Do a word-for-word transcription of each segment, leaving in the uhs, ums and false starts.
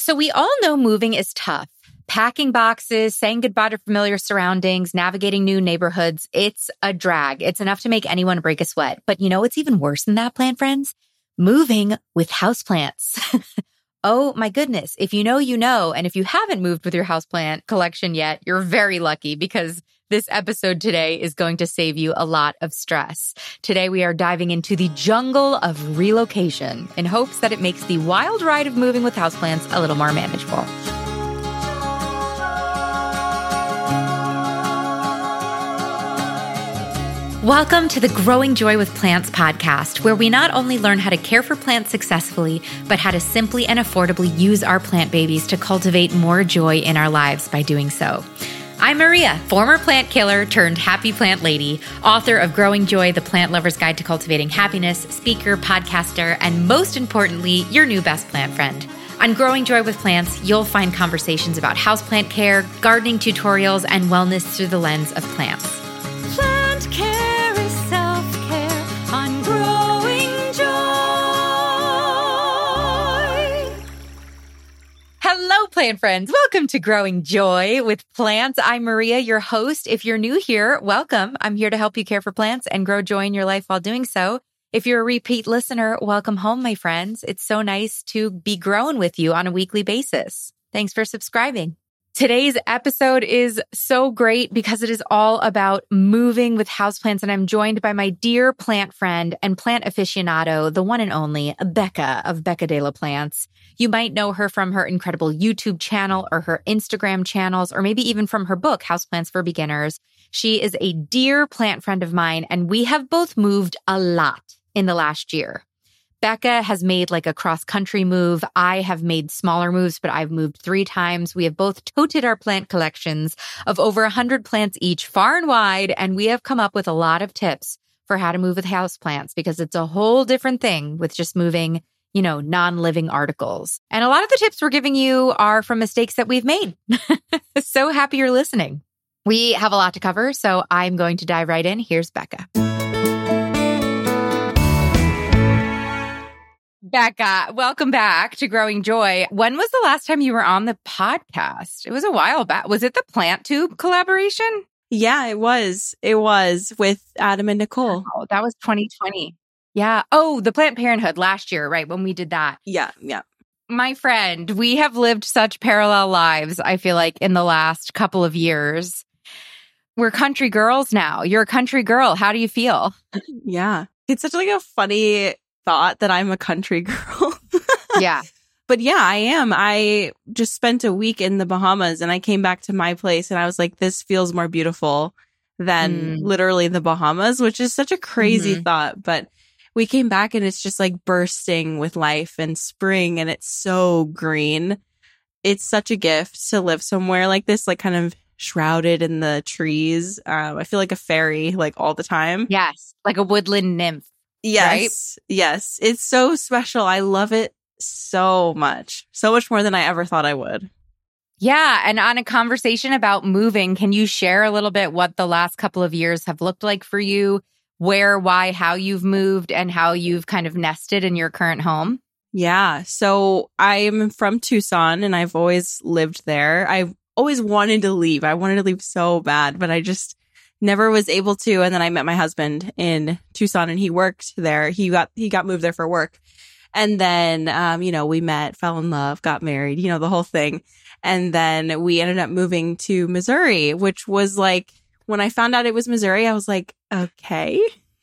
So we all know moving is tough. Packing boxes, saying goodbye to familiar surroundings, navigating new neighborhoods. It's a drag. It's enough to make anyone break a sweat. But you know what's even worse than that, plant friends? Moving with houseplants. Oh my goodness. If you know, you know. And if you haven't moved with your houseplant collection yet, you're very lucky because this episode today is going to save you a lot of stress. Today, we are diving into the jungle of relocation in hopes that it makes the wild ride of moving with houseplants a little more manageable. Welcome to the Growing Joy with Plants podcast, where we not only learn how to care for plants successfully, but how to simply and affordably use our plant babies to cultivate more joy in our lives by doing so. I'm Maria, former plant killer turned happy plant lady, author of Growing Joy, the Plant Lover's Guide to Cultivating Happiness, speaker, podcaster, and most importantly, your new best plant friend. On Growing Joy with Plants, you'll find conversations about houseplant care, gardening tutorials, and wellness through the lens of plants. Plant care is self-care on Growing Joy. Hello, plant friends. Welcome to Growing Joy with Plants. I'm Maria, your host. If you're new here, welcome. I'm here to help you care for plants and grow joy in your life while doing so. If you're a repeat listener, welcome home, my friends. It's so nice to be growing with you on a weekly basis. Thanks for subscribing. Today's episode is so great because it is all about moving with houseplants, and I'm joined by my dear plant friend and plant aficionado, the one and only Becca of Becca de la Plants. You might know her from her incredible YouTube channel or her Instagram channels, or maybe even from her book, Houseplants for Beginners. She is a dear plant friend of mine, and we have both moved a lot in the last year. Becca has made like a cross-country move. I have made smaller moves, but I've moved three times. We have both toted our plant collections of over one hundred plants each, far and wide, and we have come up with a lot of tips for how to move with houseplants because it's a whole different thing with just moving, you know, non-living articles. And a lot of the tips we're giving you are from mistakes that we've made. So happy you're listening. We have a lot to cover, so I'm going to dive right in. Here's Becca. Becca, welcome back to Growing Joy. When was the last time you were on the podcast? It was a while back. Was it the Plant Tube collaboration? Yeah, it was. It was with Adam and Nicole. Oh, that was twenty twenty. Yeah. Oh, the Planned Parenthood last year, right? When we did that. Yeah, yeah. My friend, we have lived such parallel lives, I feel like, in the last couple of years. We're country girls now. You're a country girl. How do you feel? Yeah. It's such like a funny thought that I'm a country girl. Yeah. But yeah, I am. I just spent a week in the Bahamas and I came back to my place and I was like, this feels more beautiful than mm. literally the Bahamas, which is such a crazy mm-hmm. thought. But we came back and it's just like bursting with life and spring and it's so green. It's such a gift to live somewhere like this, like kind of shrouded in the trees. Um, I feel like a fairy like all the time. Yes. Like a woodland nymph. Yes. Right? Yes. It's so special. I love it so much. So much more than I ever thought I would. Yeah. And on a conversation about moving, can you share a little bit what the last couple of years have looked like for you? Where, why, how you've moved and how you've kind of nested in your current home? Yeah. So I'm from Tucson and I've always lived there. I've always wanted to leave. I wanted to leave so bad, but I just never was able to. And then I met my husband in Tucson and he worked there. He got, he got moved there for work. And then, um, you know, we met, fell in love, got married, you know, the whole thing. And then we ended up moving to Missouri, which was like, when I found out it was Missouri, I was like, okay,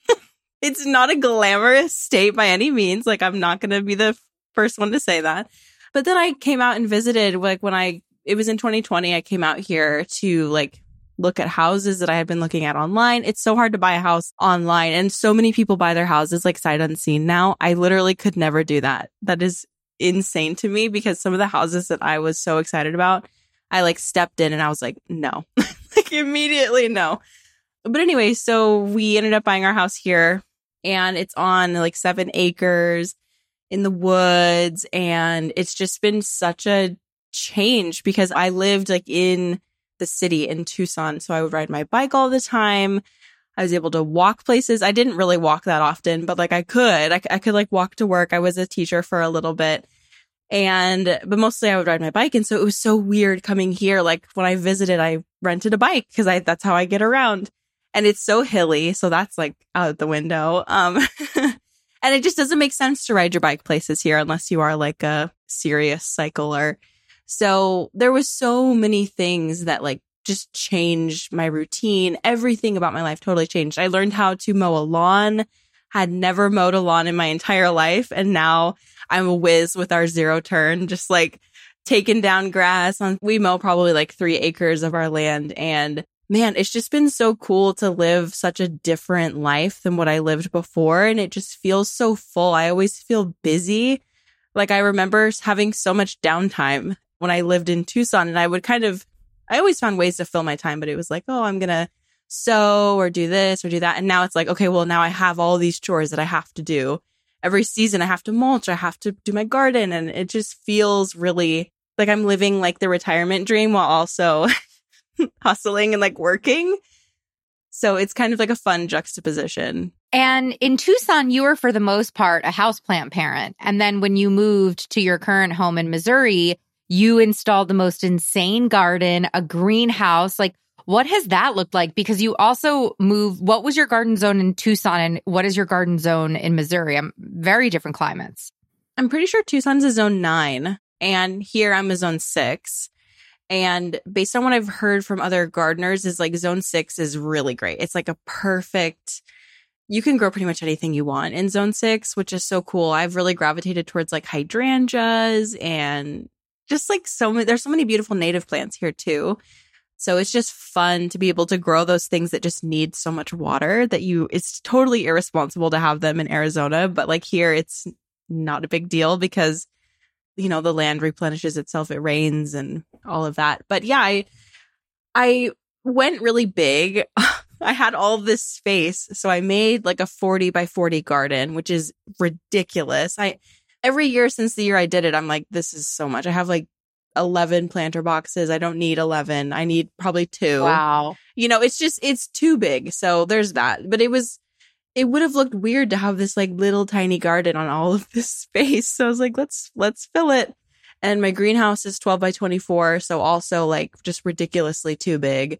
it's not a glamorous state by any means. Like, I'm not going to be the first one to say that. But then I came out and visited, like when I, it was in twenty twenty, I came out here to like look at houses that I had been looking at online. It's so hard to buy a house online and so many people buy their houses like sight unseen now. I literally could never do that. That is insane to me because some of the houses that I was so excited about, I like stepped in and I was like, no, like immediately no. But anyway, so we ended up buying our house here and it's on like seven acres in the woods. And it's just been such a change because I lived like in the city in Tucson. So I would ride my bike all the time. I was able to walk places. I didn't really walk that often, but like I could, I, I could like walk to work. I was a teacher for a little bit And, but mostly I would ride my bike. And so it was so weird coming here. Like when I visited, I rented a bike because I, that's how I get around. And it's so hilly. So that's like out the window. Um, and it just doesn't make sense to ride your bike places here unless you are like a serious cycler. So there was so many things that like just changed my routine. Everything about my life totally changed. I learned how to mow a lawn. Had never mowed a lawn in my entire life. And now I'm a whiz with our zero turn, just like taking down grass. On, we mow probably like three acres of our land. And man, it's just been so cool to live such a different life than what I lived before. And it just feels so full. I always feel busy. Like I remember having so much downtime when I lived in Tucson, and I would kind of, I always found ways to fill my time, but it was like, oh, I'm going to sew or do this or do that. And now it's like, okay, well, now I have all these chores that I have to do. Every season I have to mulch, I have to do my garden. And it just feels really like I'm living like the retirement dream while also hustling and like working. So it's kind of like a fun juxtaposition. And in Tucson, you were for the most part a houseplant parent. And then when you moved to your current home in Missouri, you installed the most insane garden, a greenhouse. Like, what has that looked like? Because you also moved, what was your garden zone in Tucson and what is your garden zone in Missouri? I'm very different climates. I'm pretty sure Tucson's a zone nine and here I'm a zone six. And based on what I've heard from other gardeners is like zone six is really great. It's like a perfect, you can grow pretty much anything you want in zone six, which is so cool. I've really gravitated towards like hydrangeas and just like so many, there's so many beautiful native plants here too. So it's just fun to be able to grow those things that just need so much water that you, it's totally irresponsible to have them in Arizona. But like here, it's not a big deal because, you know, the land replenishes itself. It rains and all of that. But yeah, I, I went really big. I had all this space. So I made like a forty by forty garden, which is ridiculous. I, every year since the year I did it, I'm like, this is so much. I have like eleven planter boxes. I don't need eleven. I need probably two. Wow. You know, it's just, it's too big. So there's that. But it was, it would have looked weird to have this like little tiny garden on all of this space. So I was like, let's, let's fill it. And my greenhouse is twelve by twenty-four. So also like just ridiculously too big.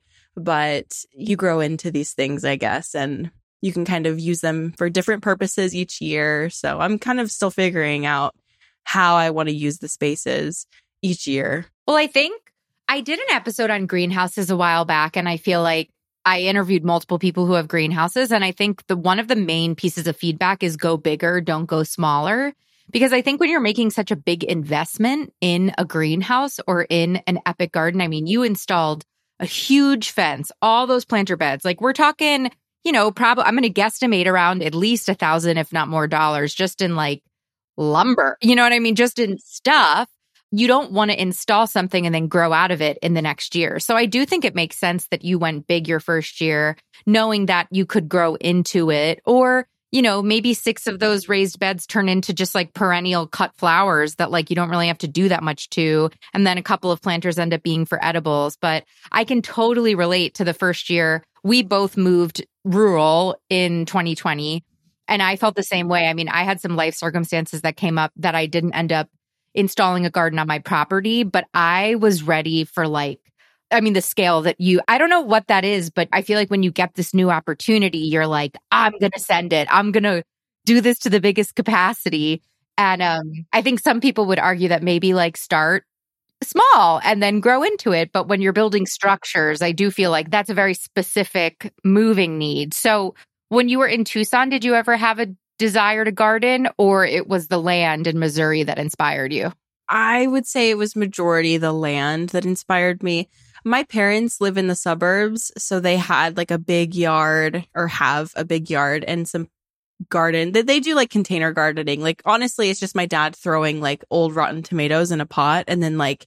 But you grow into these things, I guess, and you can kind of use them for different purposes each year. So I'm kind of still figuring out how I want to use the spaces each year. Well, I think I did an episode on greenhouses a while back, and I feel like I interviewed multiple people who have greenhouses. And I think the one of the main pieces of feedback is go bigger, don't go smaller. Because I think when you're making such a big investment in a greenhouse or in an epic garden, I mean, you installed a huge fence, all those planter beds. Like we're talking, you know, probably I'm going to guesstimate around at least a thousand, if not more dollars just in like lumber. You know what I mean? Just in stuff. You don't want to install something and then grow out of it in the next year. So I do think it makes sense that you went big your first year, knowing that you could grow into it. Or, you know, maybe six of those raised beds turn into just like perennial cut flowers that like you don't really have to do that much to. And then a couple of planters end up being for edibles. But I can totally relate to the first year. We both moved rural in twenty twenty. And I felt the same way. I mean, I had some life circumstances that came up that I didn't end up installing a garden on my property, but I was ready for like, I mean, the scale that you, I don't know what that is, but I feel like when you get this new opportunity, you're like, I'm going to send it. I'm going to do this to the biggest capacity. And um, I think some people would argue that maybe like start small and then grow into it. But when you're building structures, I do feel like that's a very specific moving need. So when you were in Tucson, did you ever have a desire to garden, or it was the land in Missouri that inspired you? I would say it was majority the land that inspired me. My parents live in the suburbs, so they had like a big yard or have a big yard and some garden. They, they do like container gardening. Like honestly, it's just my dad throwing like old rotten tomatoes in a pot and then like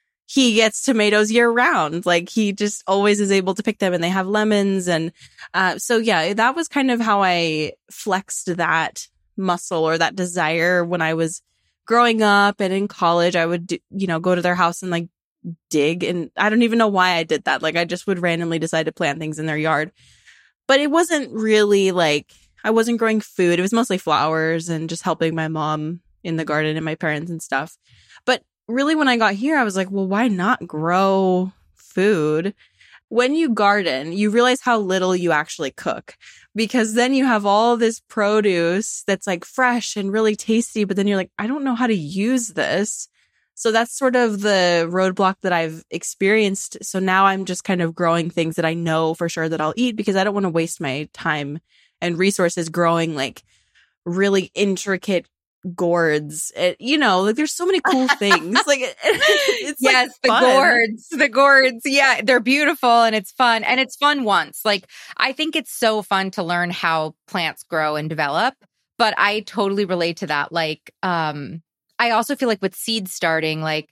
he gets tomatoes year round. Like he just always is able to pick them and they have lemons. And uh, so, yeah, that was kind of how I flexed that muscle or that desire when I was growing up and in college. I would, do, you know, go to their house and like dig. And I don't even know why I did that. Like I just would randomly decide to plant things in their yard. But it wasn't really like I wasn't growing food. It was mostly flowers and just helping my mom in the garden and my parents and stuff. But really, when I got here, I was like, well, why not grow food? When you garden, you realize how little you actually cook, because then you have all this produce that's like fresh and really tasty, but then you're like, I don't know how to use this. So that's sort of the roadblock that I've experienced. So now I'm just kind of growing things that I know for sure that I'll eat, because I don't want to waste my time and resources growing like really intricate gourds. It, you know, like there's so many cool things. Like it, it's yes, like the fun. gourds, the gourds. Yeah, they're beautiful and it's fun. And it's fun once. Like I think it's so fun to learn how plants grow and develop. But I totally relate to that. Like, um, I also feel like with seed starting, like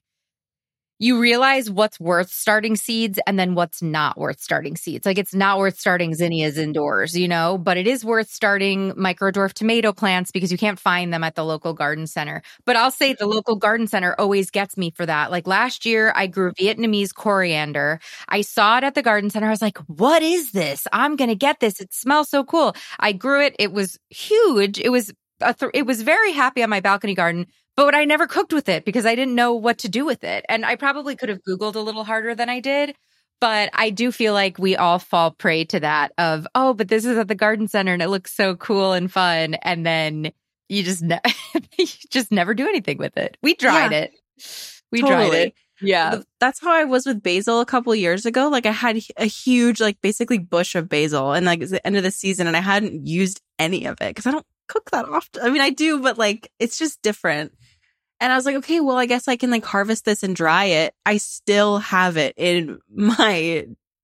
you realize what's worth starting seeds and then what's not worth starting seeds. Like it's not worth starting zinnias indoors, you know, but it is worth starting microdwarf tomato plants because you can't find them at the local garden center. But I'll say the local garden center always gets me for that. Like last year, I grew Vietnamese coriander. I saw it at the garden center. I was like, what is this? I'm going to get this. It smells so cool. I grew it. It was huge. It was a th- it was very happy on my balcony garden. But I never cooked with it because I didn't know what to do with it. And I probably could have Googled a little harder than I did. But I do feel like we all fall prey to that of, oh, but this is at the garden center and it looks so cool and fun. And then you just ne- you just never do anything with it. We tried yeah, it. We totally. tried it. Yeah. That's how I was with basil a couple years ago. Like I had a huge, like basically bush of basil, and like it's the end of the season and I hadn't used any of it because I don't cook that often. I mean, I do, but like it's just different. And I was like, okay, well, I guess I can like harvest this and dry it. I still have it in my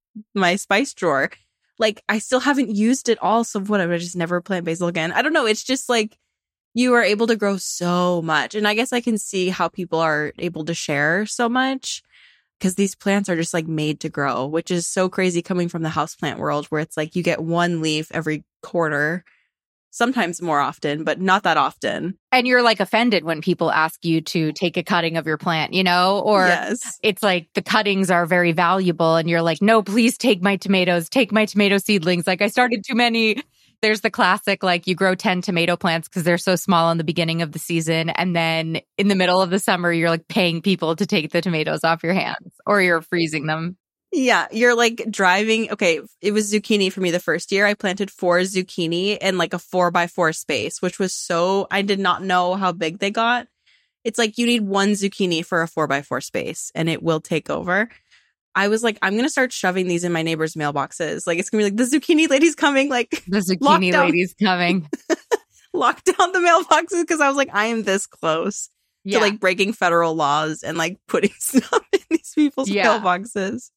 my spice drawer. Like I still haven't used it all. So whatever, I just never plant basil again. I don't know. It's just like you are able to grow so much. And I guess I can see how people are able to share so much, because these plants are just like made to grow, which is so crazy coming from the houseplant world where it's like you get one leaf every quarter. Sometimes more often, but not that often. And you're like offended when people ask you to take a cutting of your plant, you know, or yes. It's like the cuttings are very valuable and you're like, no, please take my tomatoes, take my tomato seedlings. Like I started too many. There's the classic, like you grow ten tomato plants because they're so small in the beginning of the season. And then in the middle of the summer, you're like paying people to take the tomatoes off your hands or you're freezing them. Yeah, you're like driving. Okay, it was zucchini for me the first year. I planted four zucchini in like a four by four space, which was so, I did not know how big they got. It's like you need one zucchini for a four by four space and it will take over. I was like, I'm going to start shoving these in my neighbors' mailboxes. Like it's going to be like, the zucchini lady's coming. Like the zucchini lady's coming. Lock down the mailboxes because I was like, I am this close yeah. to like breaking federal laws and like putting stuff in these people's yeah. mailboxes.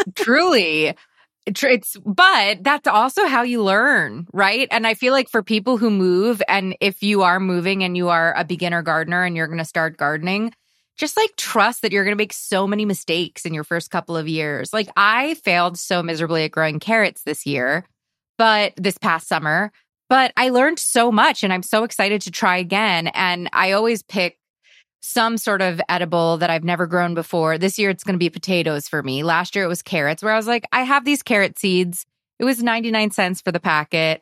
Truly. It's, but that's also how you learn, right? And I feel like for people who move, and if you are moving and you are a beginner gardener and you're going to start gardening, just like trust that you're going to make so many mistakes in your first couple of years. Like I failed so miserably at growing carrots this year, but this past summer, but I learned so much and I'm so excited to try again. And I always pick some sort of edible that I've never grown before. This year, it's going to be potatoes for me. Last year, it was carrots, where I was like, I have these carrot seeds. It was ninety-nine cents for the packet.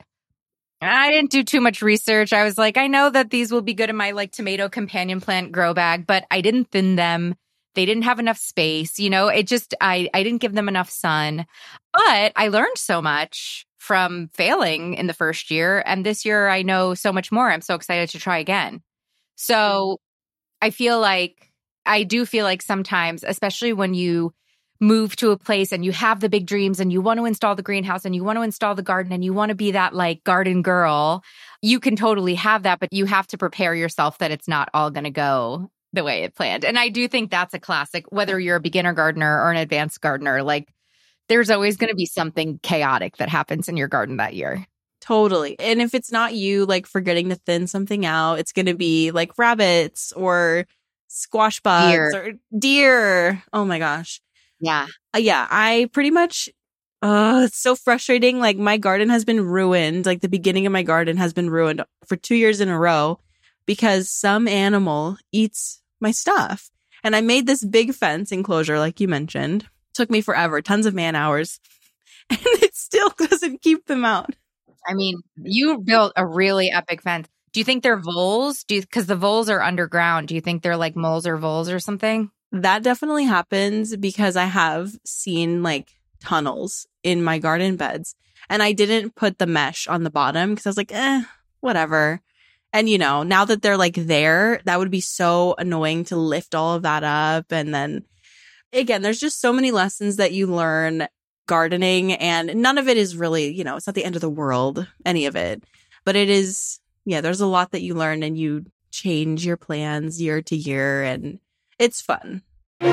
I didn't do too much research. I was like, I know that these will be good in my like tomato companion plant grow bag, but I didn't thin them. They didn't have enough space. You know, it just, I, I didn't give them enough sun. But I learned so much from failing in the first year. And this year, I know so much more. I'm so excited to try again. So I feel like, I do feel like sometimes, especially when you move to a place and you have the big dreams and you want to install the greenhouse and you want to install the garden and you want to be that like garden girl, you can totally have that, but you have to prepare yourself that it's not all going to go the way it planned. And I do think that's a classic, whether you're a beginner gardener or an advanced gardener, like there's always going to be something chaotic that happens in your garden that year. Totally. And if it's not you like forgetting to thin something out, it's going to be like rabbits or squash bugs deer. or deer. Oh my gosh. Yeah. Uh, yeah. I pretty much, uh, it's so frustrating. Like my garden has been ruined. Like the beginning of my garden has been ruined for two years in a row because some animal eats my stuff. And I made this big fence enclosure, like you mentioned. Took me forever, tons of man hours. And it still doesn't keep them out. I mean, you built a really epic fence. Do you think they're voles? Do you, because the voles are underground. Do you think they're like moles or voles or something? That definitely happens because I have seen like tunnels in my garden beds, and I didn't put the mesh on the bottom because I was like, eh, whatever. And, you know, now that they're like there, that would be so annoying to lift all of that up. And then again, there's just so many lessons that you learn gardening, and none of it is really, you know, it's not the end of the world, any of it. But it is, yeah, there's a lot that you learn, and you change your plans year to year, and it's fun.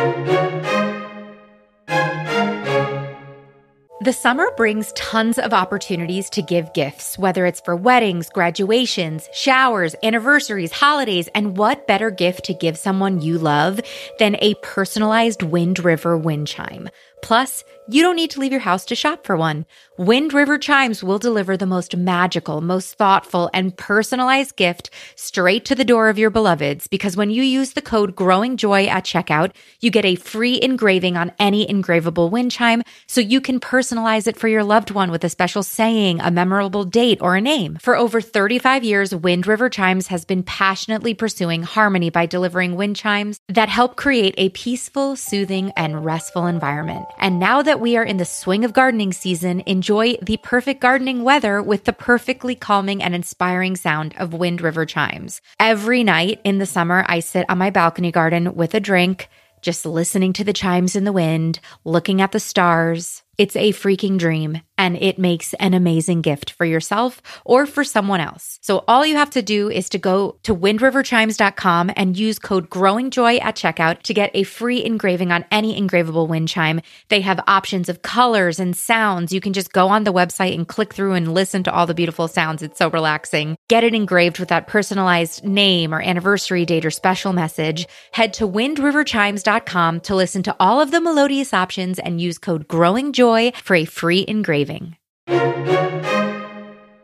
The summer brings tons of opportunities to give gifts, whether it's for weddings, graduations, showers, anniversaries, holidays, and what better gift to give someone you love than a personalized Wind River wind chime? Plus, you don't need to leave your house to shop for one. Wind River chimes will deliver the most magical, most thoughtful, and personalized gift straight to the door of your beloveds, because when you use the code GROWINGJOY at checkout, you get a free engraving on any engravable wind chime, so you can personalize it for your loved one with a special saying, a memorable date, or a name. For over thirty-five years, Wind River Chimes has been passionately pursuing harmony by delivering wind chimes that help create a peaceful, soothing, and restful environment. And now that we are in the swing of gardening season, enjoy the perfect gardening weather with the perfectly calming and inspiring sound of Wind River chimes. Every night in the summer, I sit on my balcony garden with a drink, just listening to the chimes in the wind, looking at the stars. It's a freaking dream, and it makes an amazing gift for yourself or for someone else. So all you have to do is to go to wind river chimes dot com and use code GROWINGJOY at checkout to get a free engraving on any engravable wind chime. They have options of colors and sounds. You can just go on the website and click through and listen to all the beautiful sounds. It's so relaxing. Get it engraved with that personalized name or anniversary date or special message. Head to wind river chimes dot com to listen to all of the melodious options and use code GROWINGJOY for a free engraving. I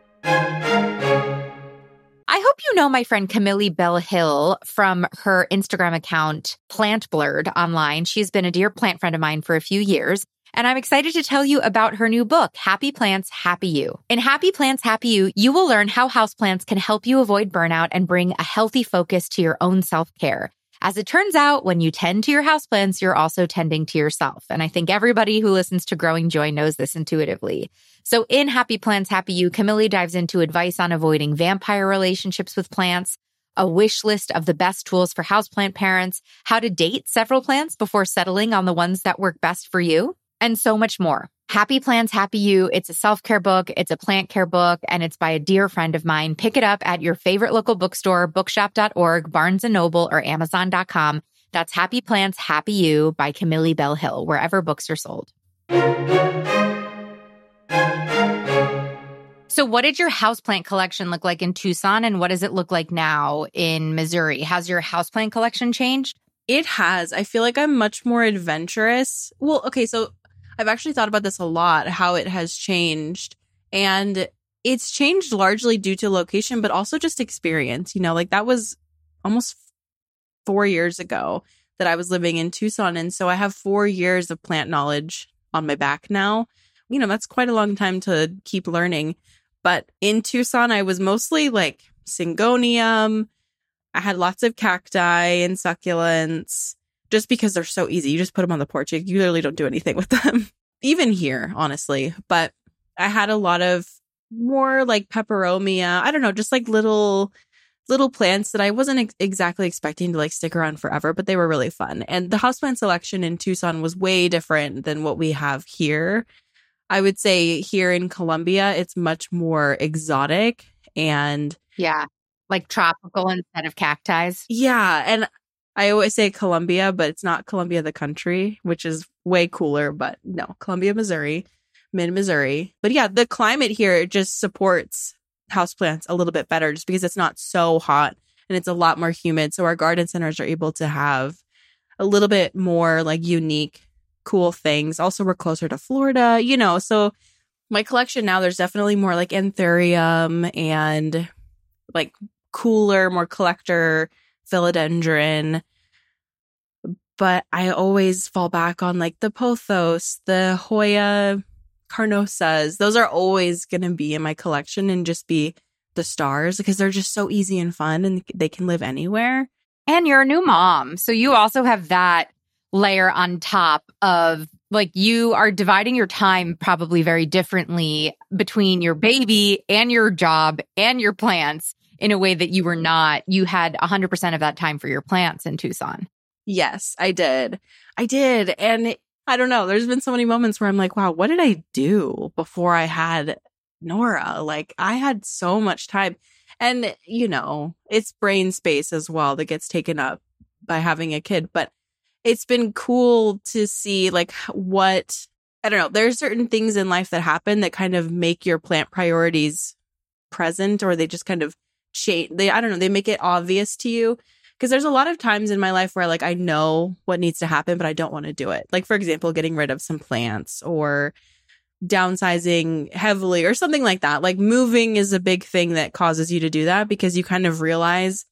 hope you know my friend Camille Bell Hill from her Instagram account, Plant Blurred online. She's been a dear plant friend of mine for a few years, and I'm excited to tell you about her new book, Happy Plants, Happy You. In Happy Plants, Happy You, you will learn how houseplants can help you avoid burnout and bring a healthy focus to your own self-care. As it turns out, when you tend to your houseplants, you're also tending to yourself. And I think everybody who listens to Growing Joy knows this intuitively. So in Happy Plants, Happy You, Camille dives into advice on avoiding vampire relationships with plants, a wish list of the best tools for houseplant parents, how to date several plants before settling on the ones that work best for you, and so much more. Happy Plants, Happy You. It's a self-care book. It's a plant care book, and it's by a dear friend of mine. Pick it up at your favorite local bookstore, bookshop dot org, Barnes and Noble, or amazon dot com. That's Happy Plants, Happy You by Camille Bell Hill, wherever books are sold. So what did your houseplant collection look like in Tucson, and what does it look like now in Missouri? Has your houseplant collection changed? It has. I feel like I'm much more adventurous. Well, okay, so I've actually thought about this a lot, how it has changed. And it's changed largely due to location, but also just experience. You know, like that was almost four years ago that I was living in Tucson. And so I have four years of plant knowledge on my back now. You know, that's quite a long time to keep learning. But in Tucson, I was mostly like Syngonium. I had lots of cacti and succulents. Just because they're so easy. You just put them on the porch. You literally don't do anything with them. Even here, honestly. But I had a lot of more like peperomia. I don't know, just like little little plants that I wasn't ex- exactly expecting to like stick around forever, but they were really fun. And the houseplant selection in Tucson was way different than what we have here. I would say here in Colombia, it's much more exotic and yeah, like tropical instead of cacti. Yeah, and I always say Columbia, but it's not Columbia, the country, which is way cooler. But no, Columbia, Missouri, mid-Missouri. But yeah, the climate here just supports houseplants a little bit better just because it's not so hot and it's a lot more humid. So our garden centers are able to have a little bit more like unique, cool things. Also, we're closer to Florida, you know. So my collection now, there's definitely more like anthurium and like cooler, more collector philodendron, but I always fall back on like the pothos, the Hoya carnosas. Those are always going to be in my collection and just be the stars because they're just so easy and fun and they can live anywhere. And you're a new mom. So you also have that layer on top of like you are dividing your time probably very differently between your baby and your job and your plants in a way that you were not. You had one hundred percent of that time for your plants in Tucson. Yes, I did. I did. And I don't know. There's been so many moments where I'm like, wow, what did I do before I had Nora? Like I had so much time. And, you know, it's brain space as well that gets taken up by having a kid. But it's been cool to see like what, I don't know, there's certain things in life that happen that kind of make your plant priorities present, or they just kind of change. They, I don't know, they make it obvious to you. Because there's a lot of times in my life where like I know what needs to happen, but I don't want to do it. Like, for example, getting rid of some plants or downsizing heavily or something like that. Like moving is a big thing that causes you to do that because you kind of realize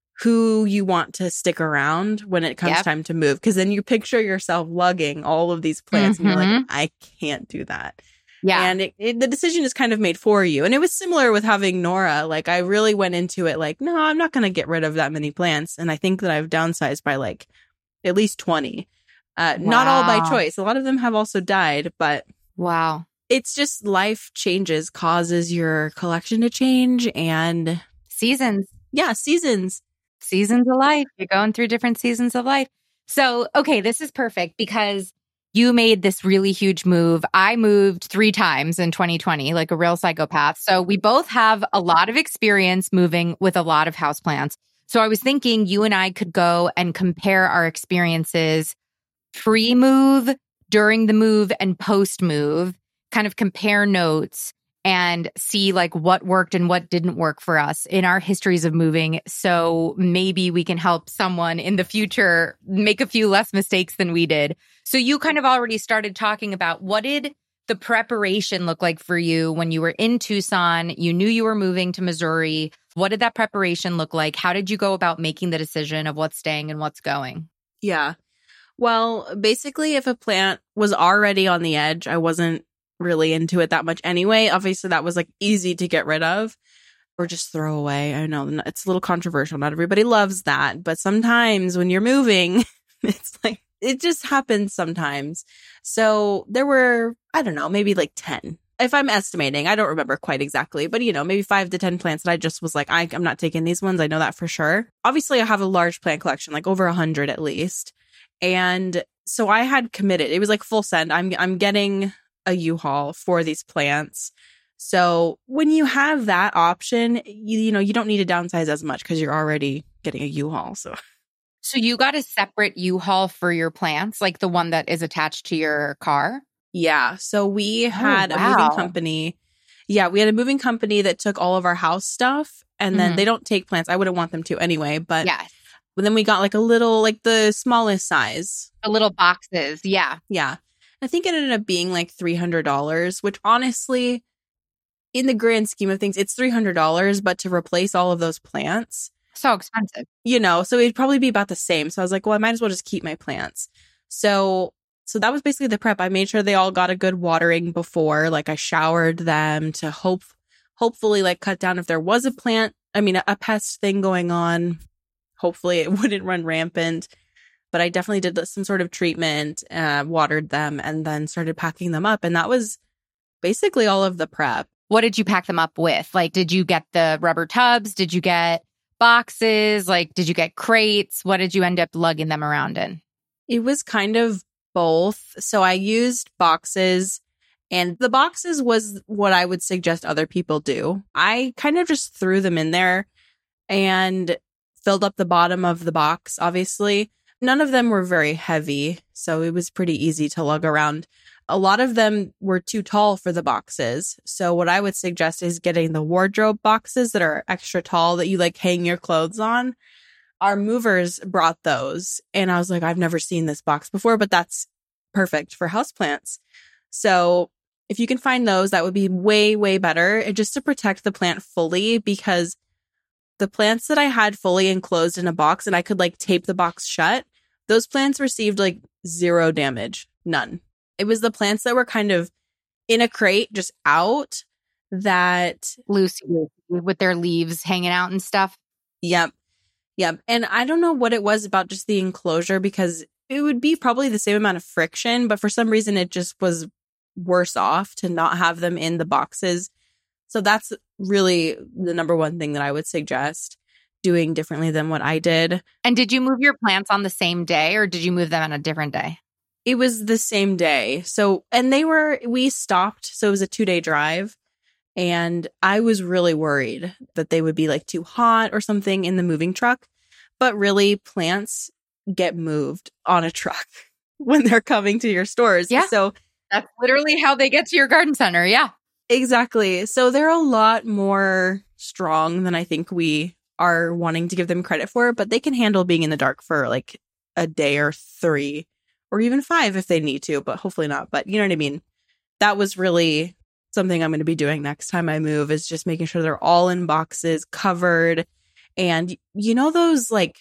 who you want to stick around when it comes Yep. time to move. Because then you picture yourself lugging all of these plants Mm-hmm. and you're like, I can't do that. Yeah. And it, it, the decision is kind of made for you. And it was similar with having Nora. Like I really went into it like, no, I'm not going to get rid of that many plants. And I think that I've downsized by like at least twenty. Uh, Wow. Not all by choice. A lot of them have also died, but Wow. it's just life changes, causes your collection to change. And Seasons. yeah, seasons. Seasons of life. You're going through different seasons of life. So, okay, this is perfect because you made this really huge move. I moved three times in twenty twenty, like a real psychopath. So we both have a lot of experience moving with a lot of houseplants. So I was thinking you and I could go and compare our experiences pre-move, during the move, and post-move, kind of compare notes and see like what worked and what didn't work for us in our histories of moving. So maybe we can help someone in the future make a few less mistakes than we did. So you kind of already started talking about what did the preparation look like for you when you were in Tucson? You knew you were moving to Missouri. What did that preparation look like? How did you go about making the decision of what's staying and what's going? Yeah. Well, basically, if a plant was already on the edge, I wasn't really into it that much anyway. Obviously, that was like easy to get rid of or just throw away. I know it's a little controversial. Not everybody loves that. But sometimes when you're moving, it's like it just happens sometimes. So there were, I don't know, maybe like ten. If I'm estimating, I don't remember quite exactly, but you know, maybe five to ten plants that I just was like, I, I'm not taking these ones. I know that for sure. Obviously, I have a large plant collection, like over a hundred at least. And so I had committed. It was like full send. I'm I'm getting a U-Haul for these plants. So when you have that option, you, you know, you don't need to downsize as much because you're already getting a U-Haul. So So you got a separate U-Haul for your plants, like the one that is attached to your car? yeah. So we had Oh, a wow. moving company. Yeah, we had a moving company that took all of our house stuff. And then Mhm. they don't take plants. I wouldn't want them to anyway. But Yes. But then we got like a little, like the smallest size. The little boxes. Yeah. Yeah. I think it ended up being like three hundred dollars, which honestly, in the grand scheme of things, it's three hundred dollars. But to replace all of those plants, So expensive. you know, so it'd probably be about the same. So I was like, well, I might as well just keep my plants. So, so that was basically the prep. I made sure they all got a good watering before. Like I showered them to hope, hopefully like cut down if there was a plant, I mean, a, a pest thing going on. Hopefully it wouldn't run rampant, but I definitely did some sort of treatment, uh, watered them, and then started packing them up. And that was basically all of the prep. What did you pack them up with? Like, did you get the rubber tubs? Did you get boxes? Like, did you get crates? What did you end up lugging them around in? It was kind of both. So I used boxes, and the boxes was what I would suggest other people do. I kind of just threw them in there and filled up the bottom of the box, obviously. None of them were very heavy, so it was pretty easy to lug around. A lot of them were too tall for the boxes. So what I would suggest is getting the wardrobe boxes that are extra tall that you like hang your clothes on. Our movers brought those, and I was like, I've never seen this box before, but that's perfect for houseplants. So if you can find those, that would be way, way better. And just to protect the plant fully, because the plants that I had fully enclosed in a box and I could like tape the box shut, those plants received like zero damage, none. It was the plants that were kind of in a crate, just out, that loosey with their leaves hanging out and stuff. Yep. Yep. And I don't know what it was about just the enclosure, because it would be probably the same amount of friction, but for some reason it just was worse off to not have them in the boxes. So that's really the number one thing that I would suggest doing differently than what I did. And did you move your plants on the same day, or did you move them on a different day? It was the same day. So, and they were, we stopped. So it was a two day drive. And I was really worried that they would be like too hot or something in the moving truck. But really, plants get moved on a truck when they're coming to your stores. Yeah. So that's literally how they get to your garden center. Yeah. Exactly. So they're a lot more strong than I think we are wanting to give them credit for, but they can handle being in the dark for like a day or three or even five if they need to, but hopefully not. But you know what I mean? That was really something I'm going to be doing next time I move, is just making sure they're all in boxes, covered. And you know those like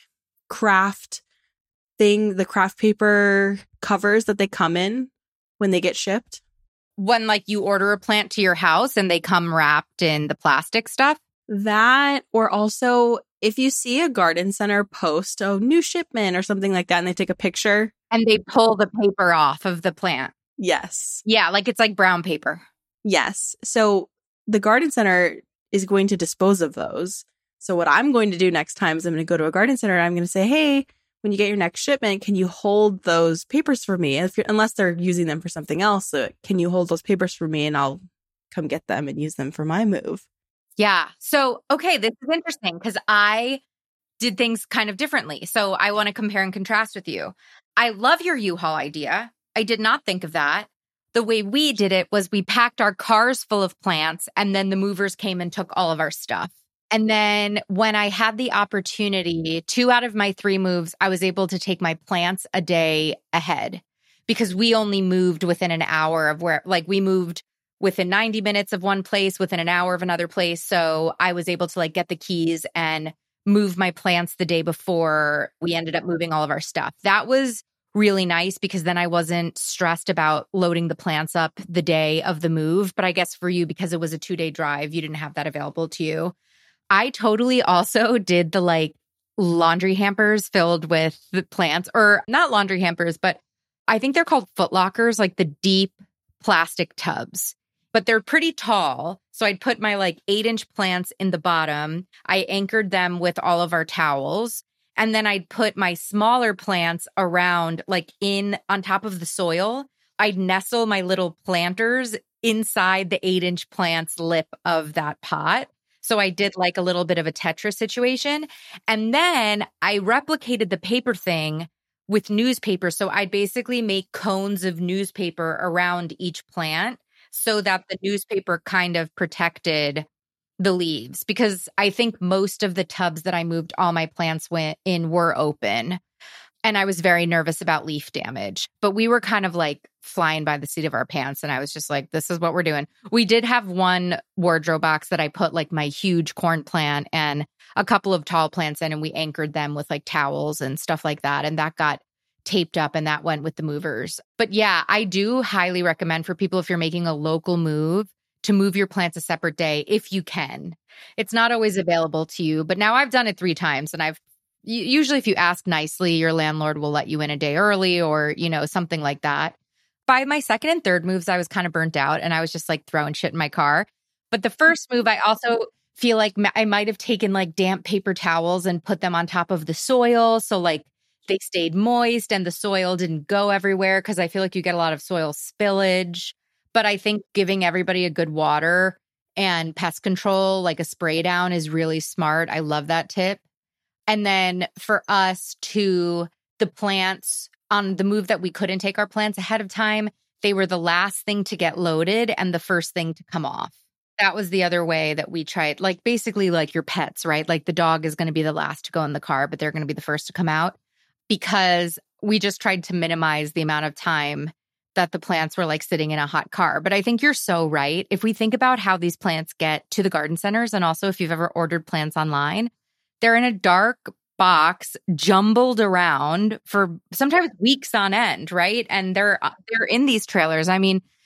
craft thing, the craft paper covers that they come in when they get shipped? When like you order a plant to your house and they come wrapped in the plastic stuff? That, or also if you see a garden center post a new shipment or something like that and they take a picture. And they pull the paper off of the plant. Yes. Yeah, like it's like brown paper. Yes. So the garden center is going to dispose of those. So what I'm going to do next time is I'm going to go to a garden center and I'm going to say, hey, when you get your next shipment, can you hold those papers for me? If you're, unless they're using them for something else, so can you hold those papers for me and I'll come get them and use them for my move? Yeah. So, okay, this is interesting because I did things kind of differently. So I want to compare and contrast with you. I love your U-Haul idea. I did not think of that. The way we did it was we packed our cars full of plants and then the movers came and took all of our stuff. And then when I had the opportunity, two out of my three moves, I was able to take my plants a day ahead because we only moved within an hour of where, like we moved within ninety minutes of one place, within an hour of another place. So I was able to like get the keys and move my plants the day before we ended up moving all of our stuff. That was really nice because then I wasn't stressed about loading the plants up the day of the move. But I guess for you, because it was a two day drive, you didn't have that available to you. I totally also did the like laundry hampers filled with the plants, or not laundry hampers, but I think they're called foot lockers, like the deep plastic tubs, but they're pretty tall. So I'd put my like eight inch plants in the bottom. I anchored them with all of our towels. And then I'd put my smaller plants around like in on top of the soil. I'd nestle my little planters inside the eight inch plant's lip of that pot. So I did like a little bit of a Tetris situation. And then I replicated the paper thing with newspaper. So I'd basically make cones of newspaper around each plant so that the newspaper kind of protected the leaves. Because I think most of the tubs that I moved all my plants went in were open. And I was very nervous about leaf damage. But we were kind of like flying by the seat of our pants. And I was just like, this is what we're doing. We did have one wardrobe box that I put like my huge corn plant and a couple of tall plants in, and we anchored them with like towels and stuff like that. And that got taped up and that went with the movers. But yeah, I do highly recommend for people, if you're making a local move, to move your plants a separate day if you can. It's not always available to you, but now I've done it three times and I've usually, if you ask nicely, your landlord will let you in a day early or, you know, something like that. By my second and third moves, I was kind of burnt out and I was just like throwing shit in my car. But the first move, I also feel like I might have taken like damp paper towels and put them on top of the soil. So like they stayed moist and the soil didn't go everywhere, because I feel like you get a lot of soil spillage. But I think giving everybody a good water and pest control, like a spray down, is really smart. I love that tip. And then for us to the plants on the move that we couldn't take our plants ahead of time, they were the last thing to get loaded and the first thing to come off. That was the other way that we tried, like basically like your pets, right? Like the dog is going to be the last to go in the car, but they're going to be the first to come out, because we just tried to minimize the amount of time that the plants were like sitting in a hot car. But I think you're so right. If we think about how these plants get to the garden centers, and also if you've ever ordered plants online, they're in a dark box, jumbled around for sometimes weeks on end, right? And they're they're in these trailers. I mean,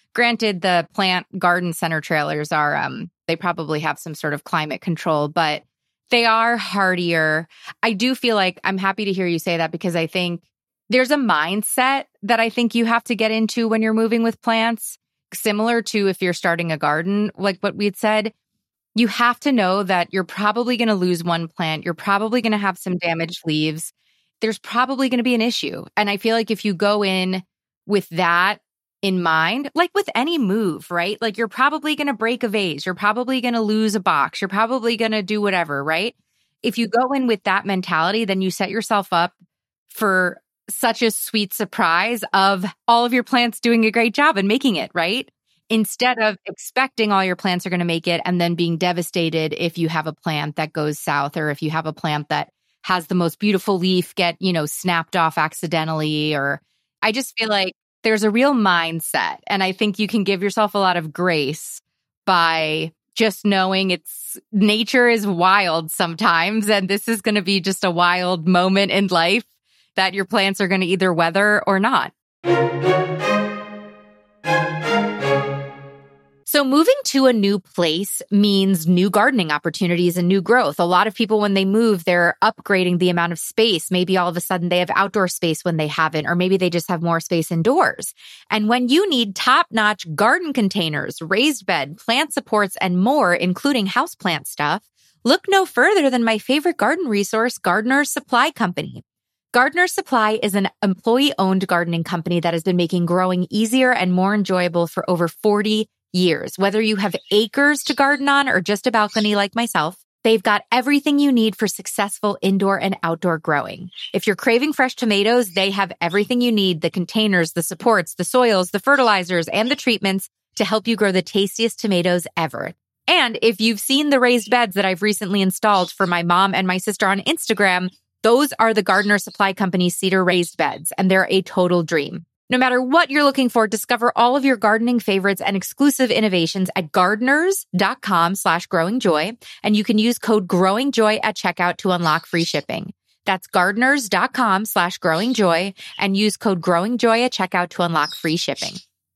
Granted, the plant garden center trailers are, um, they probably have some sort of climate control, but they are hardier. I do feel like I'm happy to hear you say that because I think there's a mindset that I think you have to get into when you're moving with plants, similar to if you're starting a garden, like what we'd said. You have to know that you're probably going to lose one plant. You're probably going to have some damaged leaves. There's probably going to be an issue. And I feel like if you go in with that in mind, like with any move, right? Like you're probably going to break a vase. You're probably going to lose a box. You're probably going to do whatever, right? If you go in with that mentality, then you set yourself up for such a sweet surprise of all of your plants doing a great job and making it, right? Instead of expecting all your plants are going to make it and then being devastated if you have a plant that goes south or if you have a plant that has the most beautiful leaf get, you know, snapped off accidentally. Or I just feel like there's a real mindset. And I think you can give yourself a lot of grace by just knowing it's nature is wild sometimes. And this is going to be just a wild moment in life that your plants are going to either weather or not. So moving to a new place means new gardening opportunities and new growth. A lot of people, when they move, they're upgrading the amount of space. Maybe all of a sudden they have outdoor space when they haven't, or maybe they just have more space indoors. And when you need top-notch garden containers, raised bed, plant supports, and more, including houseplant stuff, look no further than my favorite garden resource, Gardener's Supply Company. Gardener's Supply is an employee-owned gardening company that has been making growing easier and more enjoyable for over forty years. Whether you have acres to garden on or just a balcony like myself, they've got everything you need for successful indoor and outdoor growing. If you're craving fresh tomatoes, they have everything you need, the containers, the supports, the soils, the fertilizers, and the treatments to help you grow the tastiest tomatoes ever. And if you've seen the raised beds that I've recently installed for my mom and my sister on Instagram, those are the Gardener Supply Company's cedar raised beds, and they're a total dream. No matter what you're looking for, discover all of your gardening favorites and exclusive innovations at gardeners.com slash growingjoy, and you can use code growingjoy at checkout to unlock free shipping. That's gardeners.com slash growingjoy and use code growingjoy at checkout to unlock free shipping.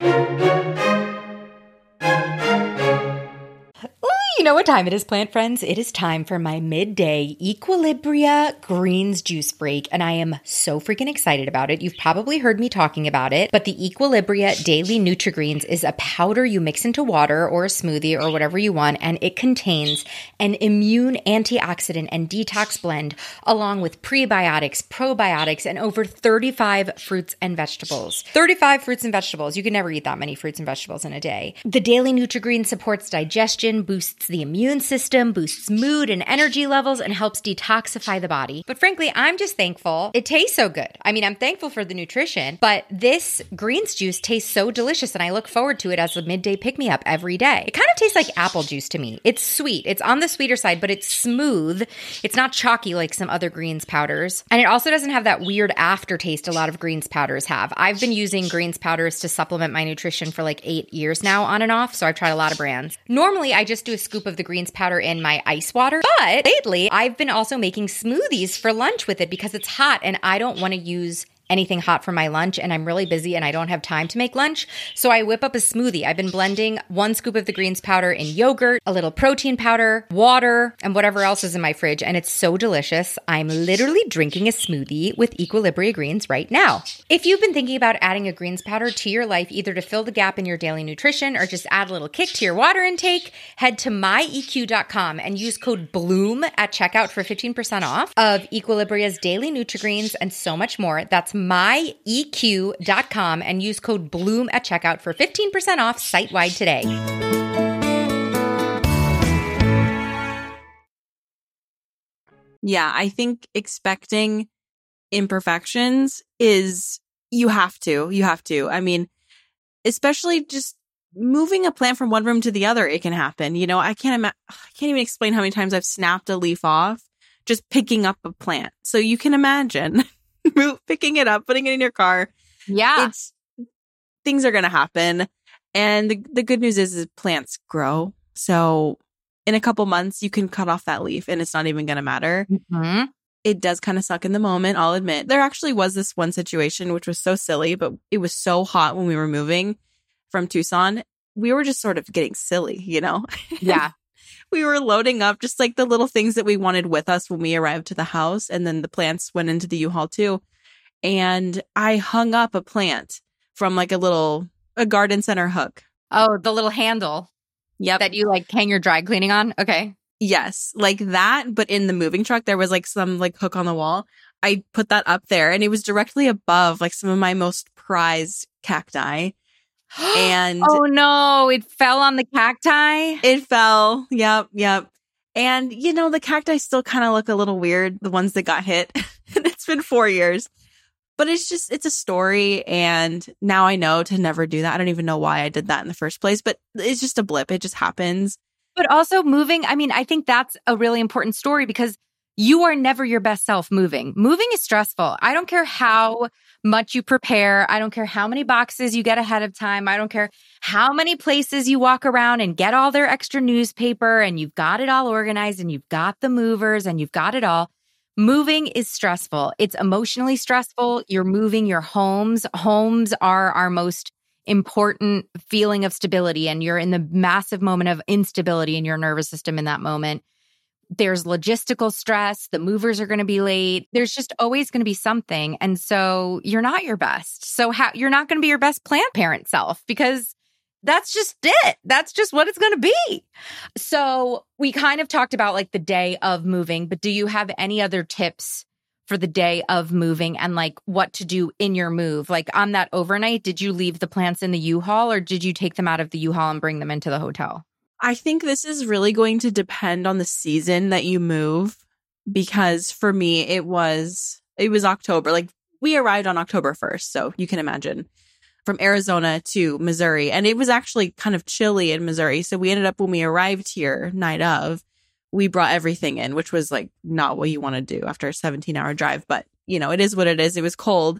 You know what time it is, plant friends? It is time for my midday Equilibria Greens juice break, and I am so freaking excited about it. You've probably heard me talking about it, but the Equilibria Daily Nutri-Greens is a powder you mix into water or a smoothie or whatever you want, and it contains an immune antioxidant and detox blend along with prebiotics, probiotics, and over thirty-five fruits and vegetables. thirty-five fruits and vegetables. You can never eat that many fruits and vegetables in a day. The Daily Nutri-Greens supports digestion, boosts the immune system, boosts mood and energy levels, and helps detoxify the body. But frankly, I'm just thankful it tastes so good. I mean, I'm thankful for the nutrition, but this greens juice tastes so delicious, and I look forward to it as a midday pick-me-up every day. It kind of tastes like apple juice to me. It's sweet. It's on the sweeter side, but it's smooth. It's not chalky like some other greens powders. And it also doesn't have that weird aftertaste a lot of greens powders have. I've been using greens powders to supplement my nutrition for like eight years now on and off, so I've tried a lot of brands. Normally, I just do a scoop of the greens powder in my ice water, but lately I've been also making smoothies for lunch with it because it's hot and I don't want to use anything hot for my lunch, and I'm really busy and I don't have time to make lunch. So I whip up a smoothie. I've been blending one scoop of the greens powder in yogurt, a little protein powder, water, and whatever else is in my fridge, and it's so delicious. I'm literally drinking a smoothie with Equilibria greens right now. If you've been thinking about adding a greens powder to your life, either to fill the gap in your daily nutrition or just add a little kick to your water intake, head to my E Q dot com and use code BLOOM at checkout for fifteen percent off of Equilibria's Daily Nutri-Greens and so much more. That's my E Q dot com and use code BLOOM at checkout for fifteen percent off site-wide today. Yeah, I think expecting imperfections is, you have to, you have to. I mean, especially just moving a plant from one room to the other, it can happen. You know, I can't ima- I can't even explain how many times I've snapped a leaf off just picking up a plant. So you can imagine picking it up, putting it in your car. Yeah. It's, things are going to happen. And the, the good news is, is plants grow. So in a couple months, you can cut off that leaf and it's not even going to matter. Mm-hmm. It does kind of suck in the moment, I'll admit. There actually was this one situation, which was so silly, but it was so hot when we were moving. from Tucson, we were just sort of getting silly, you know? Yeah. We were loading up just like the little things that we wanted with us when we arrived to the house. And then the plants went into the U-Haul too. And I hung up a plant from like a little, a garden center hook. Oh, the little handle. Yep. That you like hang your dry cleaning on? Okay. Yes. Like that. But in the moving truck, there was like some like hook on the wall. I put that up there and it was directly above like some of my most prized cacti. And oh no, it fell on the cacti. It fell. Yep. Yep. And, you know, the cacti still kind of look a little weird, the ones that got hit. And it's been four years. But it's just, it's a story. And now I know to never do that. I don't even know why I did that in the first place, but it's just a blip. It just happens. But also moving, I mean, I think that's a really important story because you are never your best self moving. Moving is stressful. I don't care how much you prepare. I don't care how many boxes you get ahead of time. I don't care how many places you walk around and get all their extra newspaper and you've got it all organized and you've got the movers and you've got it all. Moving is stressful. It's emotionally stressful. You're moving your homes. Homes are our most important feeling of stability, and you're in the massive moment of instability in your nervous system in that moment. There's logistical stress. The movers are going to be late. There's just always going to be something. And so you're not your best. So how, you're not going to be your best plant parent self because that's just it. That's just what it's going to be. So we kind of talked about like the day of moving, but do you have any other tips for the day of moving and like what to do in your move? Like on that overnight, did you leave the plants in the U-Haul or did you take them out of the U-Haul and bring them into the hotel? I think this is really going to depend on the season that you move, because for me, it was, it was October. Like we arrived on October first. So you can imagine, from Arizona to Missouri. And it was actually kind of chilly in Missouri. So we ended up, when we arrived here night of, we brought everything in, which was like not what you want to do after a seventeen hour drive. But, you know, it is what it is. It was cold.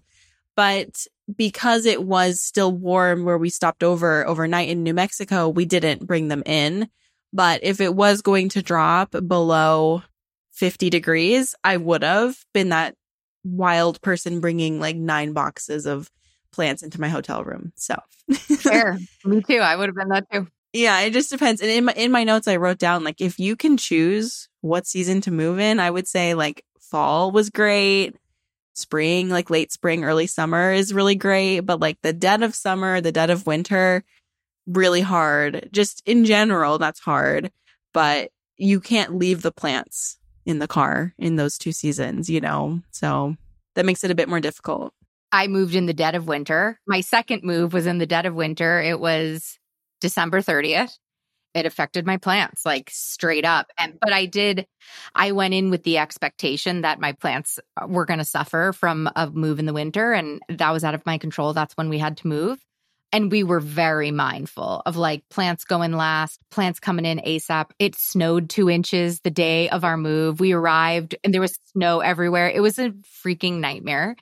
But because it was still warm where we stopped over overnight in New Mexico, we didn't bring them in. But if it was going to drop below fifty degrees, I would have been that wild person bringing like nine boxes of plants into my hotel room. So fair. Me too. I would have been that too. Yeah, it just depends. And in my in my notes, I wrote down like if you can choose what season to move in, I would say like fall was great. Spring, like late spring, early summer is really great. But like the dead of summer, the dead of winter, really hard. Just in general, that's hard. But you can't leave the plants in the car in those two seasons, you know? So that makes it a bit more difficult. I moved in the dead of winter. My second move was in the dead of winter. It was December thirtieth. It affected my plants like straight up. And but I did, I went in with the expectation that my plants were going to suffer from a move in the winter. And that was out of my control. That's when we had to move. And we were very mindful of like plants going last, plants coming in ASAP. It snowed two inches the day of our move. We arrived and there was snow everywhere. It was a freaking nightmare.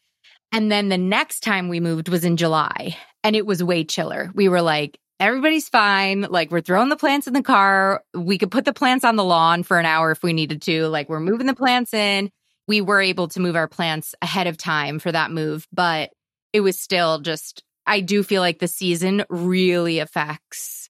And then the next time we moved was in July and it was way chiller. We were like, everybody's fine. Like we're throwing the plants in the car. We could put the plants on the lawn for an hour if we needed to. Like we're moving the plants in. We were able to move our plants ahead of time for that move, but it was still just, I do feel like the season really affects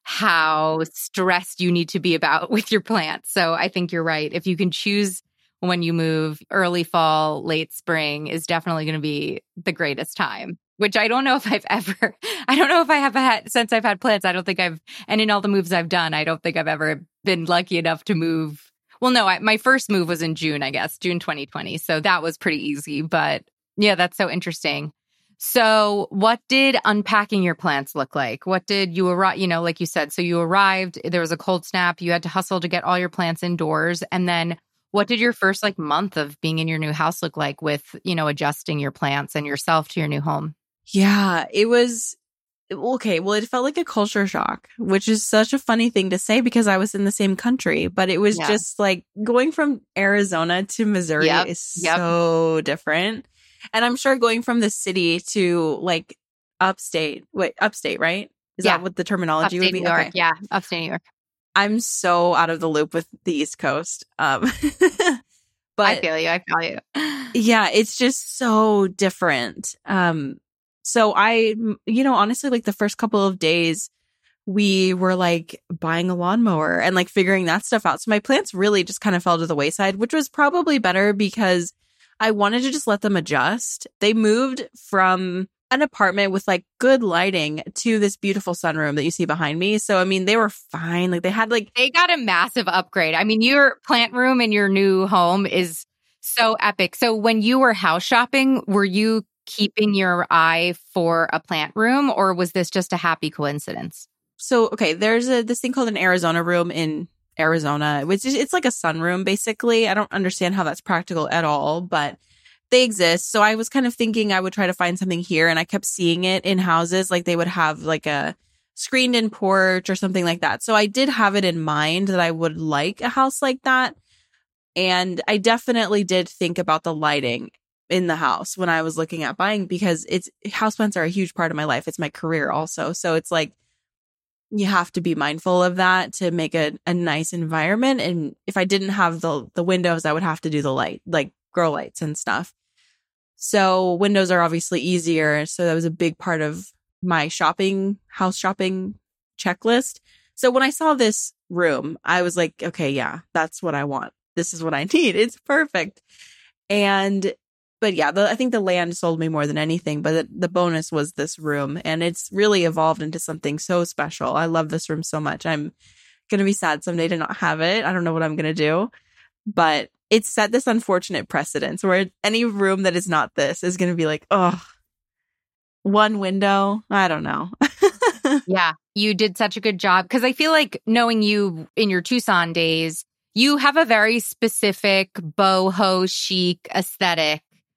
how stressed you need to be about with your plants. So I think you're right. If you can choose when you move, early fall, late spring is definitely going to be the greatest time, which I don't know if I've ever, I don't know if I have had, since I've had plants, I don't think I've, and in all the moves I've done, I don't think I've ever been lucky enough to move. Well, no, I, my first move was in June, I guess, June twenty twenty. So that was pretty easy, but yeah, that's so interesting. So what did unpacking your plants look like? What did you arrive, you know, like you said, so you arrived, there was a cold snap, you had to hustle to get all your plants indoors. And then what did your first like month of being in your new house look like with, you know, adjusting your plants and yourself to your new home? Yeah, it was, okay, well, it felt like a culture shock, which is such a funny thing to say because I was in the same country, but it was yeah. just like going from Arizona to Missouri yep. is yep. so different. And I'm sure going from the city to like upstate, wait, upstate, right? Is yeah. that what the terminology upstate would be? New York, okay. yeah, upstate New York. I'm so out of the loop with the East Coast. Um, but I feel you. I feel you. Yeah, it's just so different. Um, So I, you know, honestly, like the first couple of days, we were like buying a lawnmower and like figuring that stuff out. So my plants really just kind of fell to the wayside, which was probably better because I wanted to just let them adjust. They moved from an apartment with like good lighting to this beautiful sunroom that you see behind me. So, I mean, they were fine. Like they had like, they got a massive upgrade. I mean, your plant room in your new home is so epic. So when you were house shopping, were you keeping your eye for a plant room, or was this just a happy coincidence? So, okay, there's a this thing called an Arizona room in Arizona, which is it's like a sunroom, basically. I don't understand how that's practical at all, but they exist. So I was kind of thinking I would try to find something here, and I kept seeing it in houses. Like they would have like a screened in porch or something like that. So I did have it in mind that I would like a house like that. And I definitely did think about the lighting in the house when I was looking at buying, because it's houseplants are a huge part of my life. It's my career also. So it's like, you have to be mindful of that to make a, a nice environment. And if I didn't have the the windows, I would have to do the light, like grow lights and stuff. So windows are obviously easier. So that was a big part of my shopping, house shopping checklist. So when I saw this room, I was like, okay, yeah, that's what I want. This is what I need. It's perfect. And, but yeah, the, I think the land sold me more than anything, but the, the bonus was this room, and it's really evolved into something so special. I love this room so much. I'm going to be sad someday to not have it. I don't know what I'm going to do, but it's set this unfortunate precedence where any room that is not this is going to be like, oh, one window. I don't know. Yeah, you did such a good job, because I feel like knowing you in your Tucson days, you have a very specific boho chic aesthetic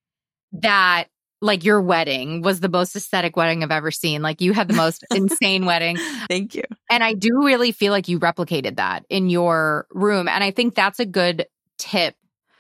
that, like, your wedding was the most aesthetic wedding I've ever seen. Like, you had the most insane wedding. Thank you. And I do really feel like you replicated that in your room. And I think that's a good tip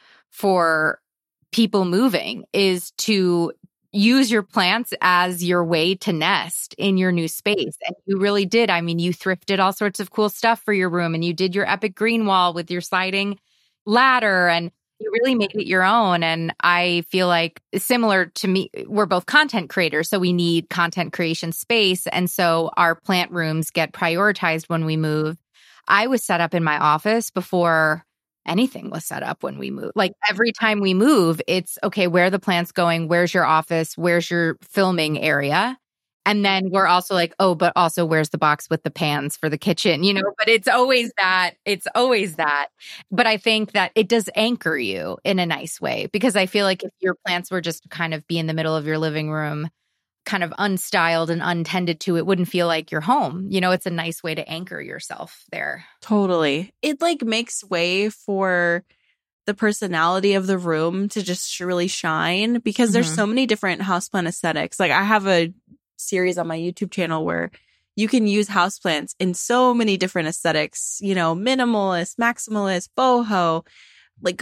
for people moving, is to use your plants as your way to nest in your new space. And you really did. I mean, you thrifted all sorts of cool stuff for your room, and you did your epic green wall with your sliding ladder, and you really made it your own. And I feel like, similar to me, we're both content creators, so we need content creation space. And so our plant rooms get prioritized when we move. I was set up in my office before anything was set up when we move. Like, every time we move, it's okay, where are the plants going? Where's your office? Where's your filming area? And then we're also like, oh, but also where's the box with the pans for the kitchen? You know, but it's always that, it's always that. But I think that it does anchor you in a nice way, because I feel like if your plants were just kind of be in the middle of your living room, kind of unstyled and untended to, it wouldn't feel like your home. You know, it's a nice way to anchor yourself there. Totally. It like makes way for the personality of the room to just really shine, because mm-hmm. there's so many different houseplant aesthetics. Like, I have a series on my YouTube channel where you can use houseplants in so many different aesthetics, you know, minimalist, maximalist, boho, like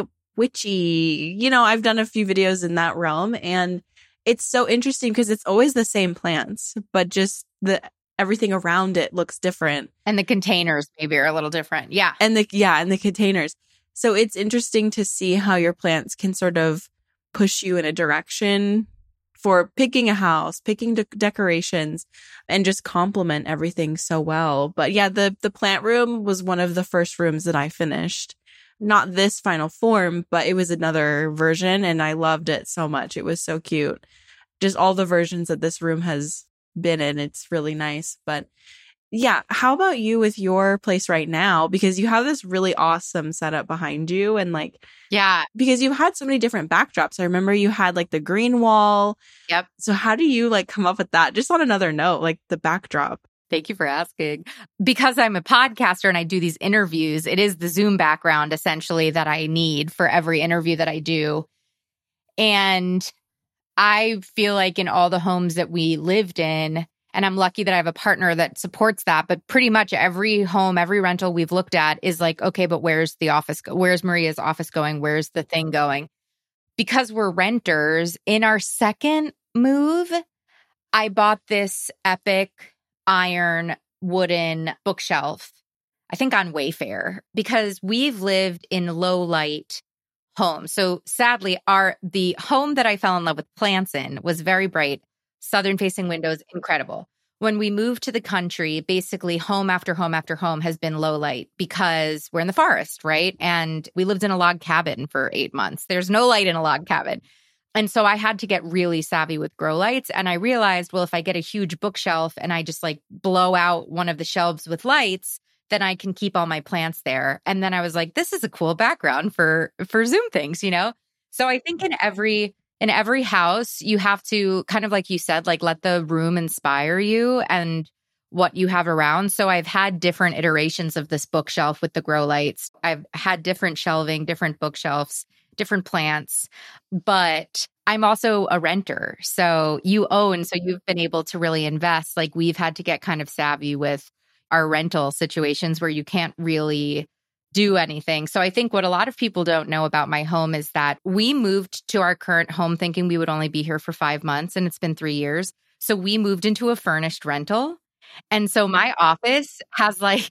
witchy. You know, I've done a few videos in that realm, and it's so interesting because it's always the same plants, but just the everything around it looks different. And the containers maybe are a little different. Yeah. And the yeah, and the containers. So it's interesting to see how your plants can sort of push you in a direction for picking a house, picking de- decorations, and just complement everything so well. But yeah, the the plant room was one of the first rooms that I finished. Not this final form, but it was another version, and I loved it so much. It was so cute. Just all the versions that this room has been in, it's really nice. But yeah, how about you with your place right now? Because you have this really awesome setup behind you, and like, yeah, because you've had so many different backdrops. I remember you had like the green wall. Yep. So how do you like come up with that? Just on another note, like the backdrop. Thank you for asking. Because I'm a podcaster and I do these interviews, it is the Zoom background essentially that I need for every interview that I do. And I feel like in all the homes that we lived in, and I'm lucky that I have a partner that supports that, but pretty much every home, every rental we've looked at is like, okay, but where's the office? Go- where's Maria's office going? Where's the thing going? Because we're renters, in our second move, I bought this epic iron wooden bookshelf, I think on Wayfair, because we've lived in low light homes. So sadly, our the home that I fell in love with plants in was very bright, southern facing windows, incredible. When we moved to the country, basically home after home after home has been low light because we're in the forest, right? And we lived in a log cabin for eight months. There's no light in a log cabin. And so I had to get really savvy with grow lights. And I realized, well, if I get a huge bookshelf and I just like blow out one of the shelves with lights, then I can keep all my plants there. And then I was like, this is a cool background for, for Zoom things, you know? So I think in every, in every house, you have to kind of, like you said, like let the room inspire you and what you have around. So I've had different iterations of this bookshelf with the grow lights. I've had different shelving, different bookshelves, different plants, but I'm also a renter. So you own, so you've been able to really invest. Like we've had to get kind of savvy with our rental situations where you can't really do anything. So I think what a lot of people don't know about my home is that we moved to our current home thinking we would only be here for five months and it's been three years. So we moved into a furnished rental. And so my office has like,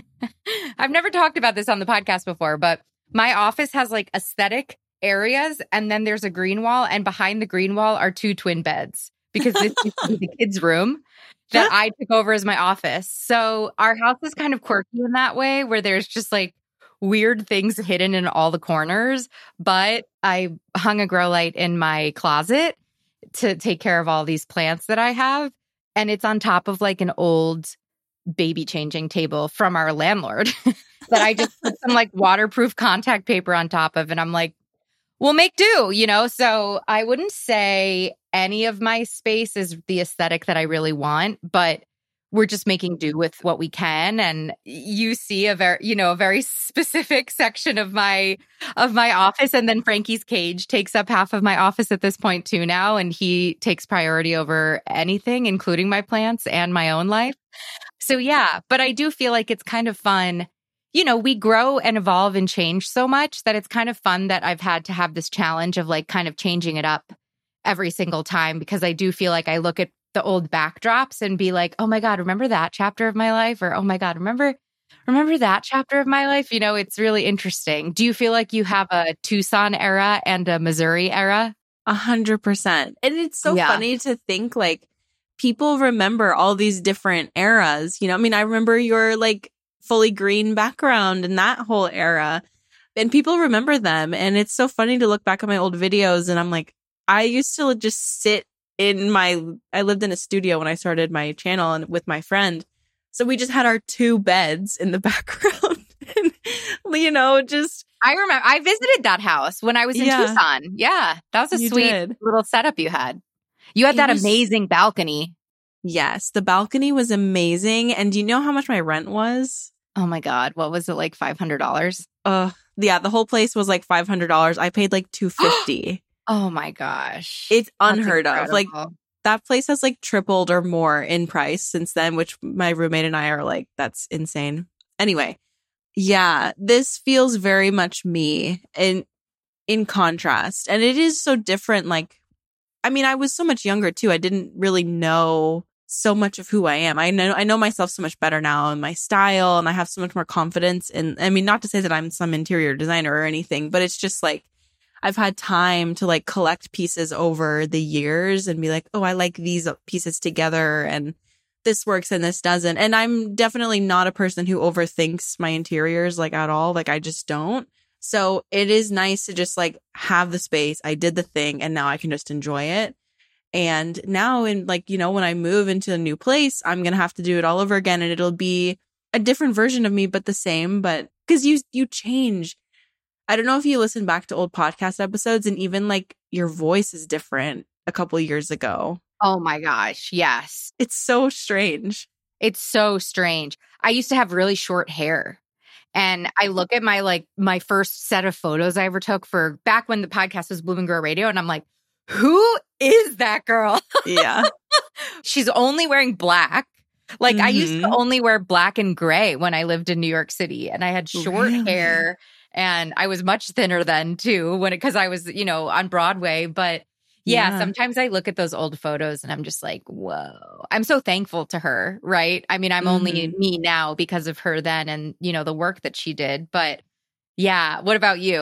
I've never talked about this on the podcast before, but my office has like aesthetic areas, and then there's a green wall, and behind the green wall are two twin beds because this used to be the kids' room that I took over as my office. So our house is kind of quirky in that way, where there's just like weird things hidden in all the corners. But I hung a grow light in my closet to take care of all these plants that I have, and it's on top of like an old baby changing table from our landlord that I just put some like waterproof contact paper on top of. And I'm like, we'll make do, you know? So I wouldn't say any of my space is the aesthetic that I really want, but we're just making do with what we can. And you see a very, you know, a very specific section of my, of my office. And then Frankie's cage takes up half of my office at this point too now. And he takes priority over anything, including my plants and my own life. So yeah, but I do feel like it's kind of fun. You know, we grow and evolve and change so much that it's kind of fun that I've had to have this challenge of like kind of changing it up every single time, because I do feel like I look at the old backdrops and be like, oh my God, remember that chapter of my life? Or, oh my God, remember, remember that chapter of my life? You know, it's really interesting. Do you feel like you have a Tucson era and a Missouri era? A hundred percent. And it's so Yeah. funny to think like people remember all these different eras. You know, I mean, I remember your like fully green background and that whole era, and people remember them. And it's so funny to look back at my old videos and I'm like, I used to just sit in my, I lived in a studio when I started my channel and with my friend. So we just had our two beds in the background. And, you know, just. I remember, I visited that house when I was in Yeah. Tucson. Yeah. That was a You sweet did. little setup you had. You had It that was- amazing balcony. Yes, the balcony was amazing. And do you know how much my rent was? Oh my God. What was it, like five hundred dollars? Uh, yeah, the whole place was like five hundred dollars. I paid like two hundred fifty dollars. Oh my gosh. It's That's unheard of. Like incredible. that place has like tripled or more in price since then, which my roommate and I are like, that's insane. Anyway, yeah, this feels very much me in in contrast. And it is so different. Like, I mean, I was so much younger too. I didn't really know so much of who I am. I know I know myself so much better now and my style, and I have so much more confidence. And I mean, not to say that I'm some interior designer or anything, but it's just like I've had time to like collect pieces over the years and be like, oh, I like these pieces together and this works and this doesn't. And I'm definitely not a person who overthinks my interiors like at all. Like I just don't. So it is nice to just like have the space. I did the thing and now I can just enjoy it. And now in like, you know, when I move into a new place, I'm going to have to do it all over again. And it'll be a different version of me, but the same. But because you, you change. I don't know if you listen back to old podcast episodes and even like your voice is different a couple years ago. Oh my gosh. Yes. It's so strange. It's so strange. I used to have really short hair. And I look at my like my first set of photos I ever took for back when the podcast was Bloom and Grow Radio. And I'm like, who is that girl? Yeah. She's only wearing black. Like I used to Mhm. only wear black and gray when I lived in New York City, and I had short Really? hair, and I was much thinner then too when it, cause I was, you know, on Broadway. But yeah, Yeah. sometimes I look at those old photos and I'm just like, whoa, I'm so thankful to her. Right. I mean, I'm only Mhm. me now because of her then and, you know, the work that she did. But yeah. What about you?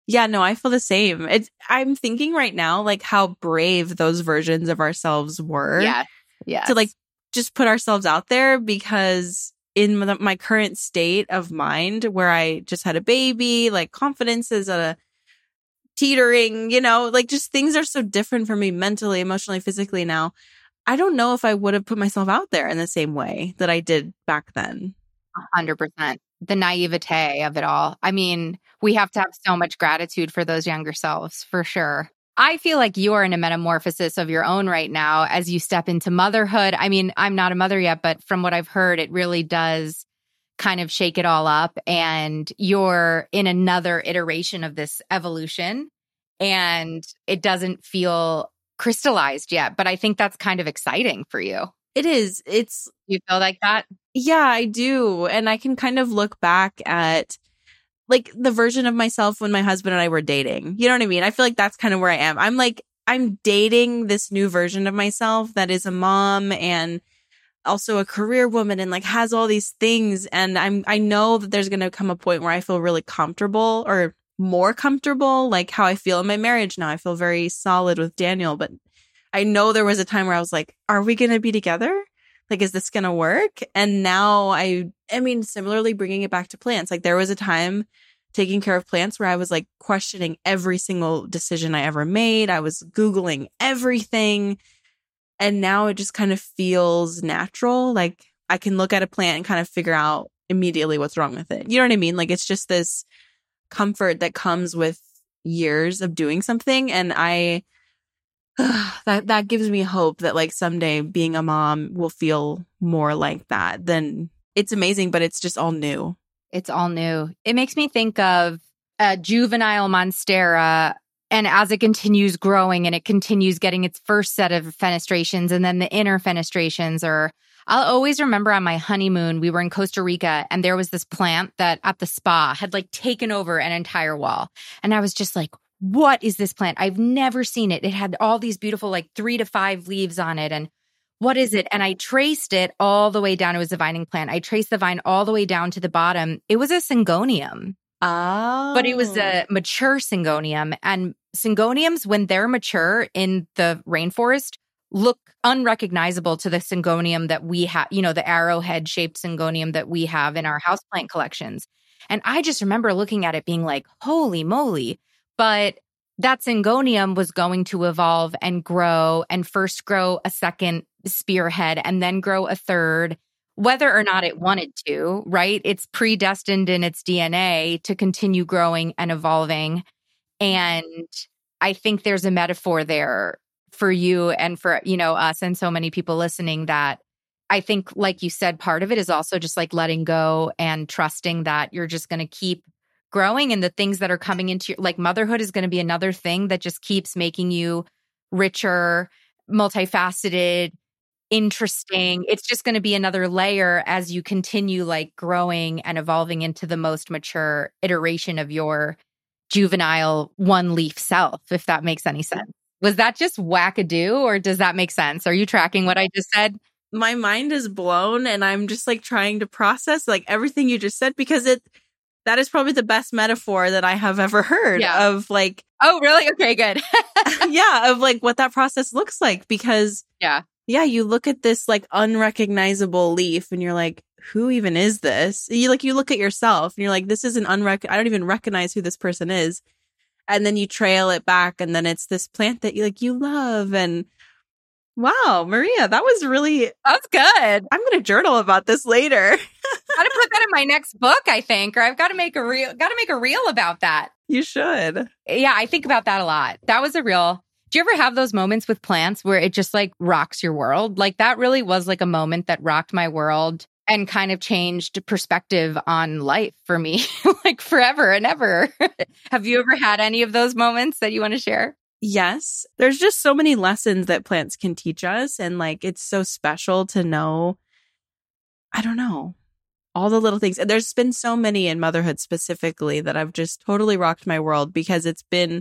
Yeah, no, I feel the same. It's, I'm thinking right now, like how brave those versions of ourselves were. Yes. Yes. To like just put ourselves out there, because in my, my current state of mind where I just had a baby, like confidence is at a teetering, you know, like just things are so different for me mentally, emotionally, physically now. I don't know if I would have put myself out there in the same way that I did back then. one hundred percent. The naivete of it all. I mean, we have to have so much gratitude for those younger selves, for sure. I feel like you are in a metamorphosis of your own right now as you step into motherhood. I mean, I'm not a mother yet, but from what I've heard, it really does kind of shake it all up. And you're in another iteration of this evolution, and it doesn't feel crystallized yet. But I think that's kind of exciting for you. It is. It's, You feel like that? yeah, I do. And I can kind of look back at like the version of myself when my husband and I were dating. You know what I mean? I feel like that's kind of where I am. I'm like, I'm dating this new version of myself that is a mom and also a career woman and like has all these things. And I'm, I know that there's going to come a point where I feel really comfortable or more comfortable, like how I feel in my marriage now. I feel very solid with Daniel, but I know there was a time where I was like, are we going to be together? Like, is this going to work? And now I, I mean, similarly bringing it back to plants. Like there was a time taking care of plants where I was like questioning every single decision I ever made. I was Googling everything. And now it just kind of feels natural. Like I can look at a plant and kind of figure out immediately what's wrong with it. You know what I mean? Like it's just this comfort that comes with years of doing something. And I, that that gives me hope that like someday being a mom will feel more like that. Then it's amazing, but it's just all new. It's all new. It makes me think of a juvenile monstera, and as it continues growing and it continues getting its first set of fenestrations, and then the inner fenestrations are, I'll always remember on my honeymoon, we were in Costa Rica and there was this plant that at the spa had like taken over an entire wall. And I was just like, what is this plant? I've never seen it. It had all these beautiful like three to five leaves on it. And what is it? And I traced it all the way down. It was a vining plant. I traced the vine all the way down to the bottom. It was a syngonium. Oh. But it was a mature syngonium. And syngoniums, when they're mature in the rainforest, look unrecognizable to the syngonium that we have, you know, the arrowhead shaped syngonium that we have in our houseplant collections. And I just remember looking at it being like, holy moly. But that syngonium was going to evolve and grow and first grow a second spearhead and then grow a third, whether or not it wanted to, right? It's predestined in its D N A to continue growing and evolving. And I think there's a metaphor there for you and for, you know, us and so many people listening that I think, like you said, part of it is also just like letting go and trusting that you're just going to keep growing, and the things that are coming into your, like motherhood is going to be another thing that just keeps making you richer, multifaceted, interesting. It's just going to be another layer as you continue like growing and evolving into the most mature iteration of your juvenile one leaf self, if that makes any sense. Was that just wackadoo, or does that make sense? Are you tracking what I just said? My mind is blown and I'm just like trying to process like everything you just said, because it that is probably the best metaphor that I have ever heard Yeah. of like, oh, really? Okay, good. yeah, of like what that process looks like. Because yeah, yeah, you look at this like unrecognizable leaf and you're like, who even is this? You like, you look at yourself and you're like, this is an unrec- I don't even recognize who this person is. And then you trail it back and then it's this plant that you like, you love. And wow, Maria, that was really, that's good. I'm going to journal about this later. Got to put that in my next book, I think, or I've got to make a reel, got to make a reel about that. You should. Yeah, I think about that a lot. That was a real, do you ever have those moments with plants where it just like rocks your world? Like that really was like a moment that rocked my world and kind of changed perspective on life for me, like forever and ever. Have you ever had any of those moments that you want to share? Yes. There's just so many lessons that plants can teach us. And like, it's so special to know, I don't know, all the little things. And there's been so many in motherhood specifically that I've just totally rocked my world, because it's been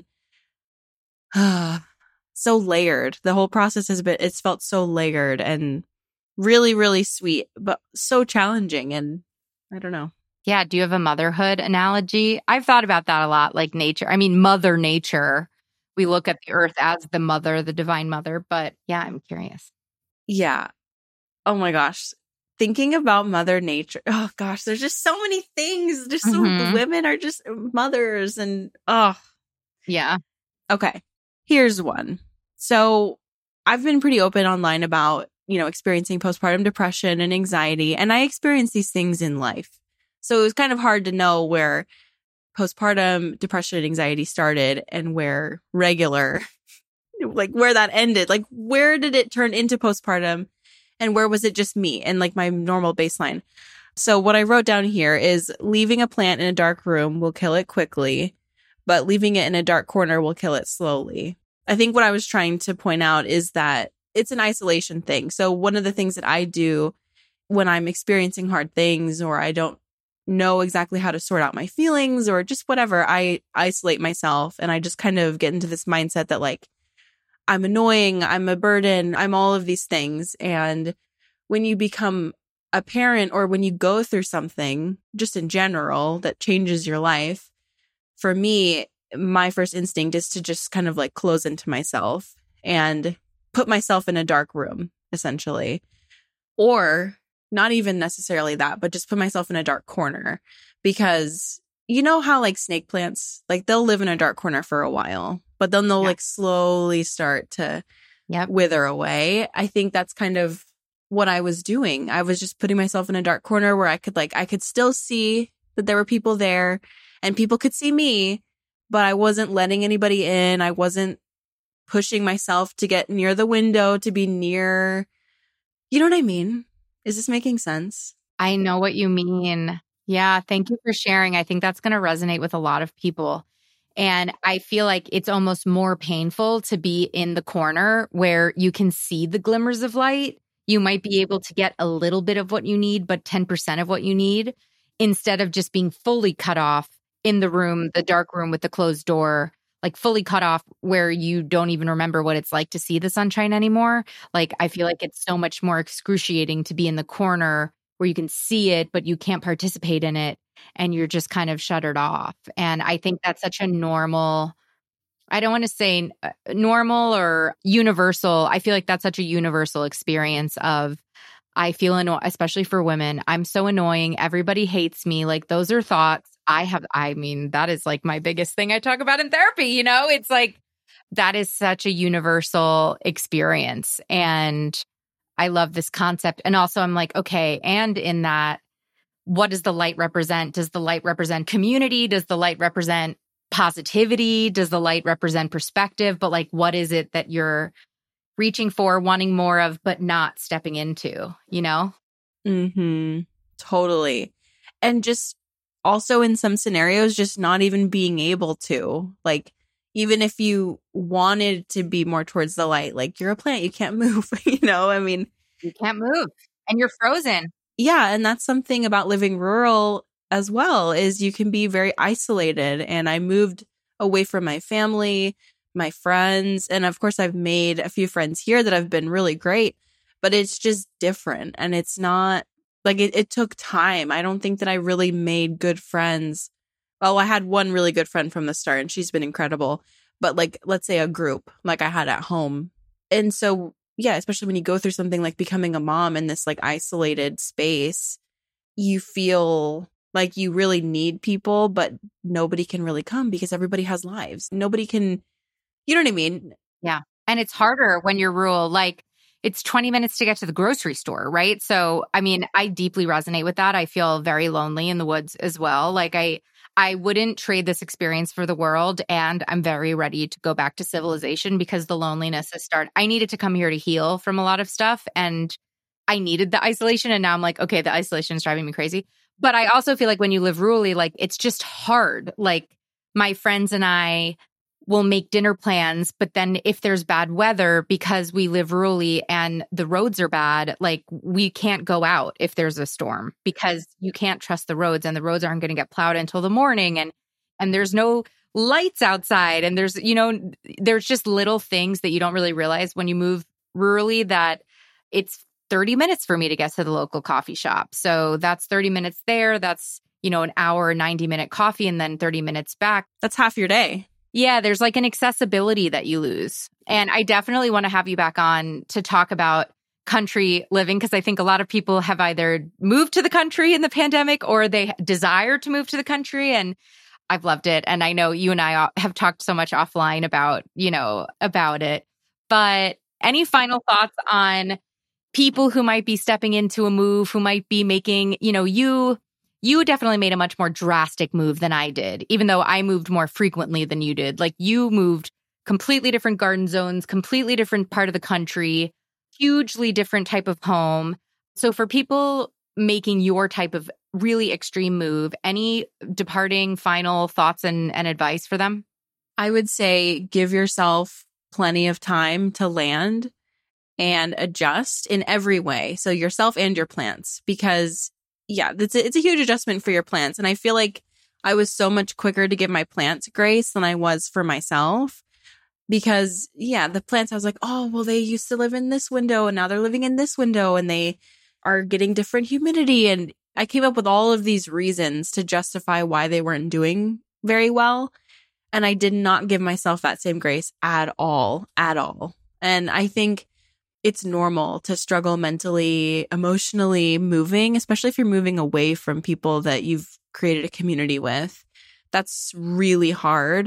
uh, so layered. The whole process has been, it's felt so layered and really, really sweet, but so challenging. And I don't know. Yeah. Do you have a motherhood analogy? I've thought about that a lot, like nature. I mean, Mother Nature. We look at the earth as the mother, the divine mother. But yeah, I'm curious. Yeah. Oh my gosh. Thinking about Mother Nature. Oh gosh, there's just so many things. Just so Mhm. women are just mothers and oh. Yeah. Okay. Here's one. So I've been pretty open online about, you know, experiencing postpartum depression and anxiety, and I experience these things in life. So it was kind of hard to know where postpartum depression and anxiety started and where regular, like where that ended. Like, where did it turn into postpartum and where was it just me and like my normal baseline? So what I wrote down here is leaving a plant in a dark room will kill it quickly, but leaving it in a dark corner will kill it slowly. I think what I was trying to point out is that it's an isolation thing. So one of the things that I do when I'm experiencing hard things or I don't know exactly how to sort out my feelings or just whatever, I isolate myself and I just kind of get into this mindset that like, I'm annoying, I'm a burden, I'm all of these things. And when you become a parent or when you go through something just in general that changes your life, for me, my first instinct is to just kind of like close into myself and put myself in a dark room, essentially. Or not even necessarily that, but just put myself in a dark corner because you know how like snake plants, like they'll live in a dark corner for a while, but then they'll Yeah. like slowly start to Yep. wither away. I think that's kind of what I was doing. I was just putting myself in a dark corner where I could like, I could still see that there were people there and people could see me, but I wasn't letting anybody in. I wasn't pushing myself to get near the window, to be near, you know what I mean? Is this making sense? I know what you mean. Yeah. Thank you for sharing. I think that's going to resonate with a lot of people. And I feel like it's almost more painful to be in the corner where you can see the glimmers of light. You might be able to get a little bit of what you need, but ten percent of what you need, instead of just being fully cut off in the room, the dark room with the closed door, like fully cut off where you don't even remember what it's like to see the sunshine anymore. Like, I feel like it's so much more excruciating to be in the corner where you can see it, but you can't participate in it and you're just kind of shuttered off. And I think that's such a normal, I don't want to say uh, normal or universal. I feel like that's such a universal experience of, I feel, anno- especially for women, I'm so annoying. Everybody hates me. Like, those are thoughts I have. I mean, that is like my biggest thing I talk about in therapy. You know, it's like, that is such a universal experience. And I love this concept. And also I'm like, okay, and in that, what does the light represent? Does the light represent community? Does the light represent positivity? Does the light represent perspective? But like, what is it that you're reaching for, wanting more of, but not stepping into, you know? Mm-hmm. Totally. And just also in some scenarios, just not even being able to, like, even if you wanted to be more towards the light, like you're a plant, you can't move, you know? I mean, You can't move and you're frozen. yeah. And that's something about living rural as well, is you can be very isolated. And I moved away from my family, my friends. And of course, I've made a few friends here that have been really great, but it's just different. And it's not like it, it took time. I don't think that I really made good friends. Well, I had one really good friend from the start and she's been incredible. But like, let's say a group like I had at home. And so, yeah, especially when you go through something like becoming a mom in this like isolated space, you feel like you really need people, but nobody can really come because everybody has lives. Nobody can, you know what I mean? Yeah. And it's harder when you're rural. Like, it's twenty minutes to get to the grocery store, right? So, I mean, I deeply resonate with that. I feel very lonely in the woods as well. Like, I I wouldn't trade this experience for the world. And I'm very ready to go back to civilization because the loneliness has started. I needed to come here to heal from a lot of stuff. And I needed the isolation. And now I'm like, okay, the isolation is driving me crazy. But I also feel like when you live rurally, like, it's just hard. Like, my friends and I will make dinner plans, but then if there's bad weather, because we live rurally and the roads are bad, like, we can't go out if there's a storm because you can't trust the roads and the roads aren't going to get plowed until the morning. And, and there's no lights outside. And there's, you know, there's just little things that you don't really realize when you move rurally, that it's thirty minutes for me to get to the local coffee shop. So that's thirty minutes there. That's, you know, an hour, ninety minute coffee and then thirty minutes back. That's half your day. Yeah, there's like an accessibility that you lose. And I definitely want to have you back on to talk about country living, because I think a lot of people have either moved to the country in the pandemic or they desire to move to the country. And I've loved it. And I know you and I have talked so much offline about, you know, about it. But any final thoughts on people who might be stepping into a move, who might be making, you know, you You definitely made a much more drastic move than I did, even though I moved more frequently than you did. Like you moved completely different garden zones, completely different part of the country, hugely different type of home. So for people making your type of really extreme move, any departing final thoughts and, and advice for them? I would say give yourself plenty of time to land and adjust in every way. So yourself and your plants, because yeah, it's a, it's a huge adjustment for your plants. And I feel like I was so much quicker to give my plants grace than I was for myself. Because, yeah, the plants, I was like, oh, well, they used to live in this window and now they're living in this window and they are getting different humidity. And I came up with all of these reasons to justify why they weren't doing very well. And I did not give myself that same grace at all, at all. And I think it's normal to struggle mentally, emotionally moving, especially if you're moving away from people that you've created a community with. That's really hard.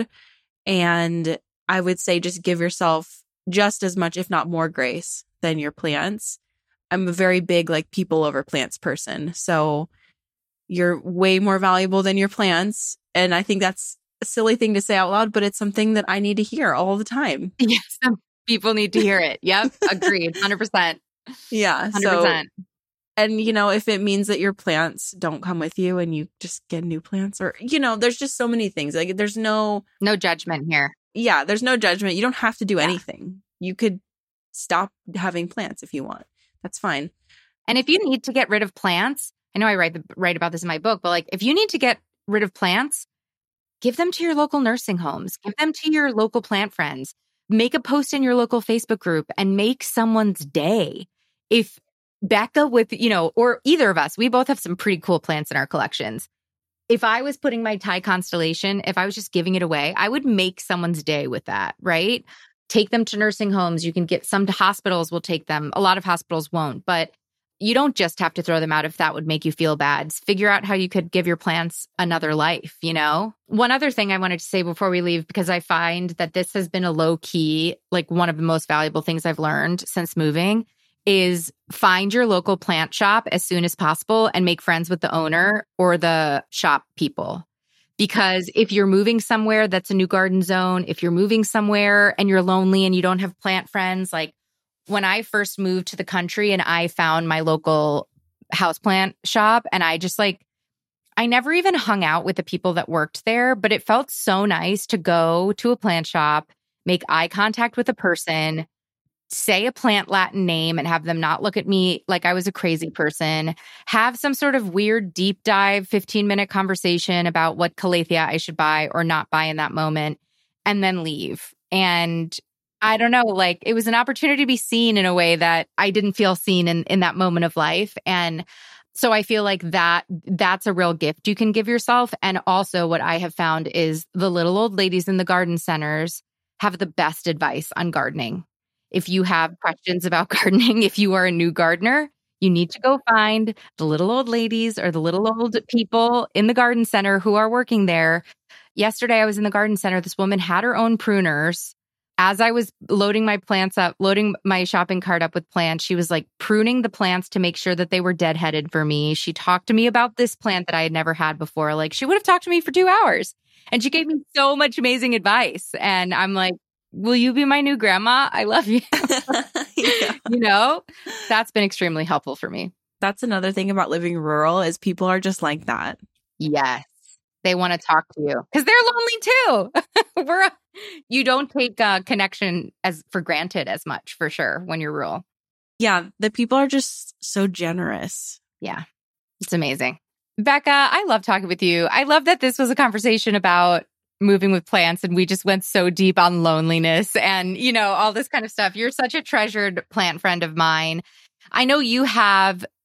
And I would say just give yourself just as much, if not more grace than your plants. I'm a very big like people over plants person. So you're way more valuable than your plants. And I think that's a silly thing to say out loud, but it's something that I need to hear all the time. Yes. People need to hear it. Yep. Agreed. one hundred percent. Yeah. one hundred percent. So, and, you know, if it means that your plants don't come with you and you just get new plants or, you know, there's just so many things. Like there's no... No judgment here. Yeah. There's no judgment. You don't have to do yeah. anything. You could stop having plants if you want. That's fine. And if you need to get rid of plants, I know I write, the, write about this in my book, but like if you need to get rid of plants, give them to your local nursing homes. Give them to your local plant friends. Make a post in your local Facebook group and make someone's day. If Becca with, you know, or either of us, we both have some pretty cool plants in our collections. If I was putting my Thai constellation, if I was just giving it away, I would make someone's day with that, right? Take them to nursing homes. You can get some to hospitals will take them. A lot of hospitals won't, but you don't just have to throw them out if that would make you feel bad. Figure out how you could give your plants another life, you know? One other thing I wanted to say before we leave, because I find that this has been a low key, like one of the most valuable things I've learned since moving, is find your local plant shop as soon as possible and make friends with the owner or the shop people. Because if you're moving somewhere that's a new garden zone, if you're moving somewhere and you're lonely and you don't have plant friends, like when I first moved to the country and I found my local houseplant shop and I just like, I never even hung out with the people that worked there, but it felt so nice to go to a plant shop, make eye contact with a person, say a plant Latin name and have them not look at me like I was a crazy person, have some sort of weird deep dive fifteen minute conversation about what calathea I should buy or not buy in that moment, and then leave. And I don't know, like it was an opportunity to be seen in a way that I didn't feel seen in, in that moment of life. And so I feel like that that's a real gift you can give yourself. And also what I have found is the little old ladies in the garden centers have the best advice on gardening. If you have questions about gardening, if you are a new gardener, you need to go find the little old ladies or the little old people in the garden center who are working there. Yesterday, I was in the garden center. This woman had her own pruners. As I was loading my plants up, loading my shopping cart up with plants, she was like pruning the plants to make sure that they were deadheaded for me. She talked to me about this plant that I had never had before. Like she would have talked to me for two hours and she gave me so much amazing advice. And I'm like, will you be my new grandma? I love you. Yeah. You know, that's been extremely helpful for me. That's another thing about living rural is people are just like that. Yes. They want to talk to you because they're lonely too. We're you don't take uh, connection as for granted as much for sure when you're rural. Yeah, the people are just so generous. Yeah, it's amazing. Becca, I love talking with you. I love that this was a conversation about moving with plants and we just went so deep on loneliness and, you know, all this kind of stuff. You're such a treasured plant friend of mine. I know you have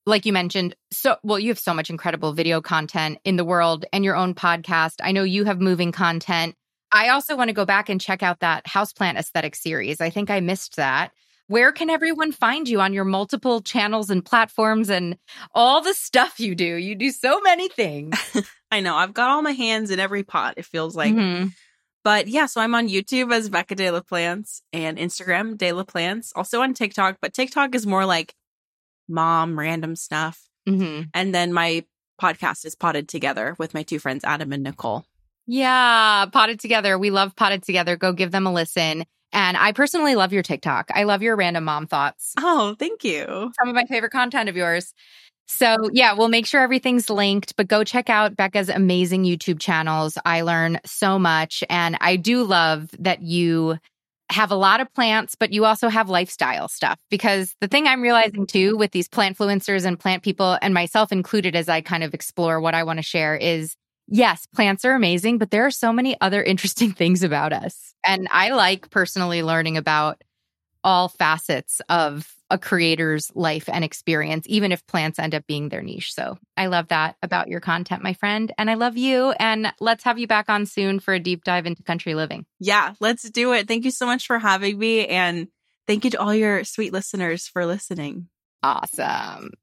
like you mentioned, so well, you have so much incredible video content in the world and your own podcast. I know you have moving content. I also want to go back and check out that houseplant aesthetic series. I think I missed that. Where can everyone find you on your multiple channels and platforms and all the stuff you do? You do so many things. I know. I've got all my hands in every pot, it feels like. Mm-hmm. But yeah, so I'm on YouTube as Becca De La Plants and Instagram, De La Plants. Also on TikTok, but TikTok is more like mom, random stuff. Mm-hmm. And then my podcast is Potted Together with my two friends, Adam and Nicole. Yeah, Potted Together. We love Potted Together. Go give them a listen. And I personally love your TikTok. I love your random mom thoughts. Oh, thank you. Some of my favorite content of yours. So yeah, we'll make sure everything's linked, but go check out Becca's amazing YouTube channels. I learn so much. And I do love that you have a lot of plants, but you also have lifestyle stuff. Because the thing I'm realizing too with these plantfluencers and plant people, and myself included as I kind of explore what I want to share is, yes, plants are amazing, but there are so many other interesting things about us. And I like personally learning about all facets of a creator's life and experience, even if plants end up being their niche. So I love that about your content, my friend. And I love you. And let's have you back on soon for a deep dive into country living. Yeah, let's do it. Thank you so much for having me. And thank you to all your sweet listeners for listening. Awesome.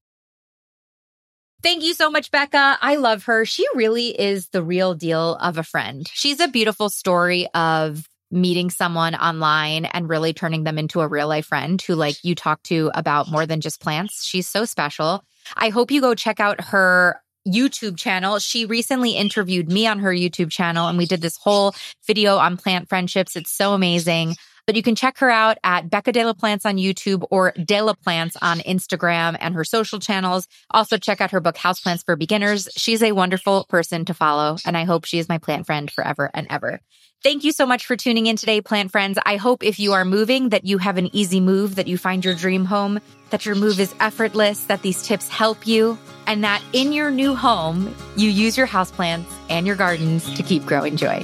Thank you so much, Becca. I love her. She really is the real deal of a friend. She's a beautiful story of meeting someone online and really turning them into a real life friend who like you talk to about more than just plants. She's so special. I hope you go check out her YouTube channel. She recently interviewed me on her YouTube channel and we did this whole video on plant friendships. It's so amazing. But you can check her out at Becca De La Plants on YouTube or De La Plants on Instagram and her social channels. Also check out her book, Houseplants for Beginners. She's a wonderful person to follow, and I hope she is my plant friend forever and ever. Thank you so much for tuning in today, plant friends. I hope if you are moving that you have an easy move, that you find your dream home, that your move is effortless, that these tips help you, and that in your new home, you use your houseplants and your gardens to keep growing joy.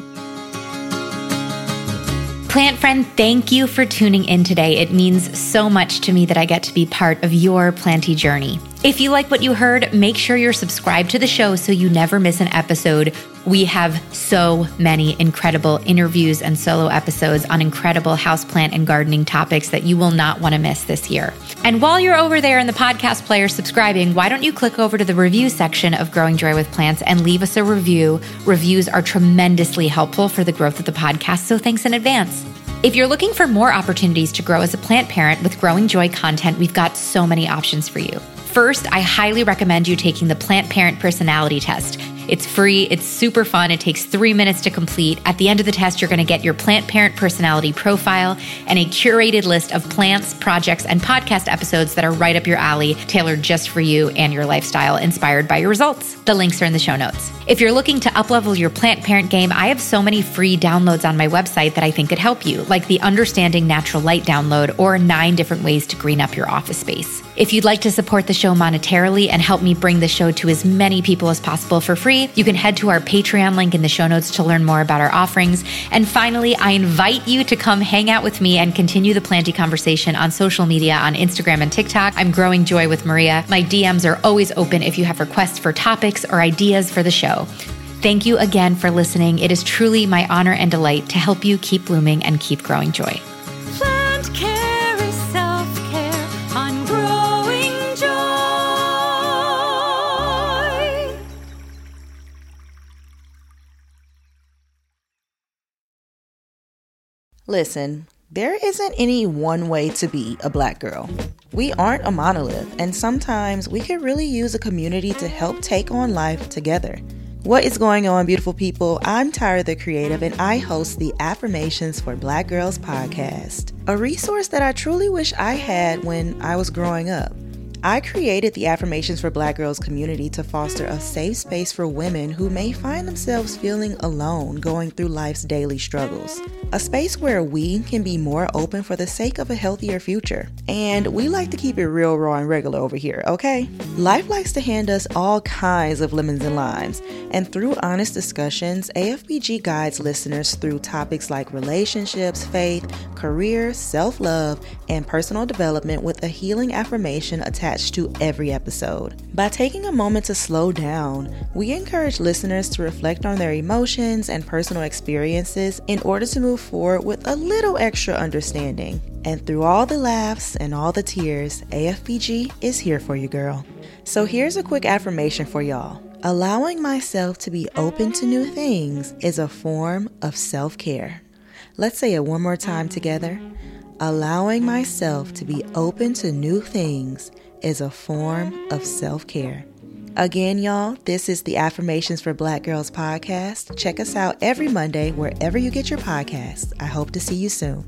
Plant friend, thank you for tuning in today. It means so much to me that I get to be part of your planty journey. If you like what you heard, make sure you're subscribed to the show so you never miss an episode. We have so many incredible interviews and solo episodes on incredible houseplant and gardening topics that you will not want to miss this year. And while you're over there in the podcast player subscribing, why don't you click over to the review section of Growing Joy with Plants and leave us a review. Reviews are tremendously helpful for the growth of the podcast, so thanks in advance. If you're looking for more opportunities to grow as a plant parent with Growing Joy content, we've got so many options for you. First, I highly recommend you taking the Plant Parent Personality Test. It's free, it's super fun, it takes three minutes to complete. At the end of the test, you're going to get your plant parent personality profile and a curated list of plants, projects, and podcast episodes that are right up your alley, tailored just for you and your lifestyle, inspired by your results. The links are in the show notes. If you're looking to uplevel your plant parent game, I have so many free downloads on my website that I think could help you, like the Understanding Natural Light download or nine different ways to green up your office space. If you'd like to support the show monetarily and help me bring the show to as many people as possible for free, you can head to our Patreon link in the show notes to learn more about our offerings. And finally, I invite you to come hang out with me and continue the planty conversation on social media on Instagram and TikTok. I'm Growing Joy with Maria. My D Ms are always open if you have requests for topics or ideas for the show. Thank you again for listening. It is truly my honor and delight to help you keep blooming and keep growing joy. Plant care is self-care on Growing Joy. Listen, there isn't any one way to be a Black girl. We aren't a monolith, and sometimes we could really use a community to help take on life together. What is going on, beautiful people? I'm Tyra the Creative, and I host the Affirmations for Black Girls podcast, a resource that I truly wish I had when I was growing up. I created the Affirmations for Black Girls community to foster a safe space for women who may find themselves feeling alone going through life's daily struggles. A space where we can be more open for the sake of a healthier future. And we like to keep it real, raw, and regular over here, okay? Life likes to hand us all kinds of lemons and limes. And through honest discussions, A F B G guides listeners through topics like relationships, faith, career, self-love, and personal development with a healing affirmation attached attached to every episode. By taking a moment to slow down, we encourage listeners to reflect on their emotions and personal experiences in order to move forward with a little extra understanding. And through all the laughs and all the tears, A F B G is here for you, girl. So here's a quick affirmation for y'all. Allowing myself to be open to new things is a form of self-care. Let's say it one more time together. Allowing myself to be open to new things is a form of self-care. Again, y'all, this is the Affirmations for Black Girls podcast. Check us out every Monday wherever you get your podcasts. I hope to see you soon.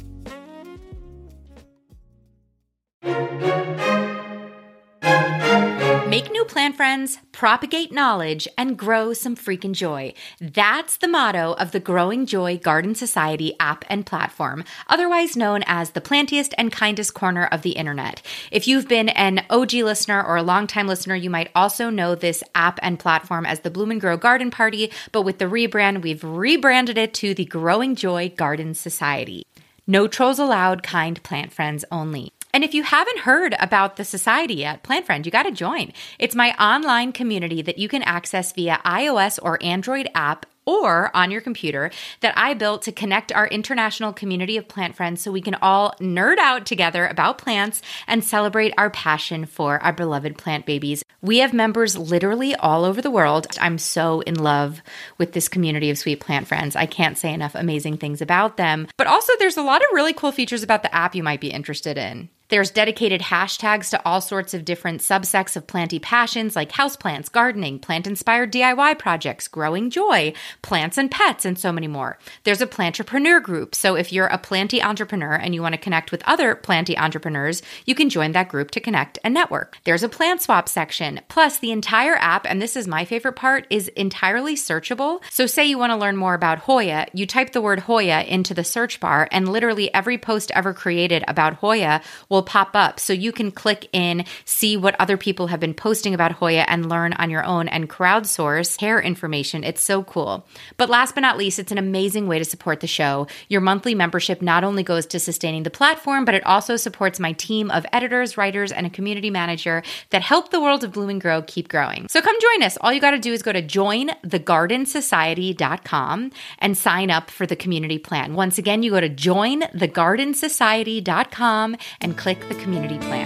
Make new plant friends, propagate knowledge, and grow some freaking joy. That's the motto of the Growing Joy Garden Society app and platform, otherwise known as the plantiest and kindest corner of the internet. If you've been an O G listener or a longtime listener, you might also know this app and platform as the Bloom and Grow Garden Party, but with the rebrand, we've rebranded it to the Growing Joy Garden Society. No trolls allowed, kind plant friends only. And if you haven't heard about the society yet, Plant Friend, you got to join. It's my online community that you can access via iOS or Android app or on your computer that I built to connect our international community of plant friends so we can all nerd out together about plants and celebrate our passion for our beloved plant babies. We have members literally all over the world. I'm so in love with this community of sweet plant friends. I can't say enough amazing things about them. But also there's a lot of really cool features about the app you might be interested in. There's dedicated hashtags to all sorts of different subsects of planty passions like houseplants, gardening, plant-inspired D I Y projects, growing joy, plants and pets, and so many more. There's a plantrepreneur group, so if you're a planty entrepreneur and you want to connect with other planty entrepreneurs, you can join that group to connect and network. There's a plant swap section, plus the entire app, and this is my favorite part, is entirely searchable. So say you want to learn more about Hoya, you type the word Hoya into the search bar, and literally every post ever created about Hoya will pop up. So you can click in, see what other people have been posting about Hoya and learn on your own and crowdsource hair information. It's so cool. But last but not least, it's an amazing way to support the show. Your monthly membership not only goes to sustaining the platform, but it also supports my team of editors, writers, and a community manager that help the world of Bloom and Grow keep growing. So come join us. All you got to do is go to join the garden society dot com and sign up for the community plan. Once again, you go to join the garden society dot com and click the community plan.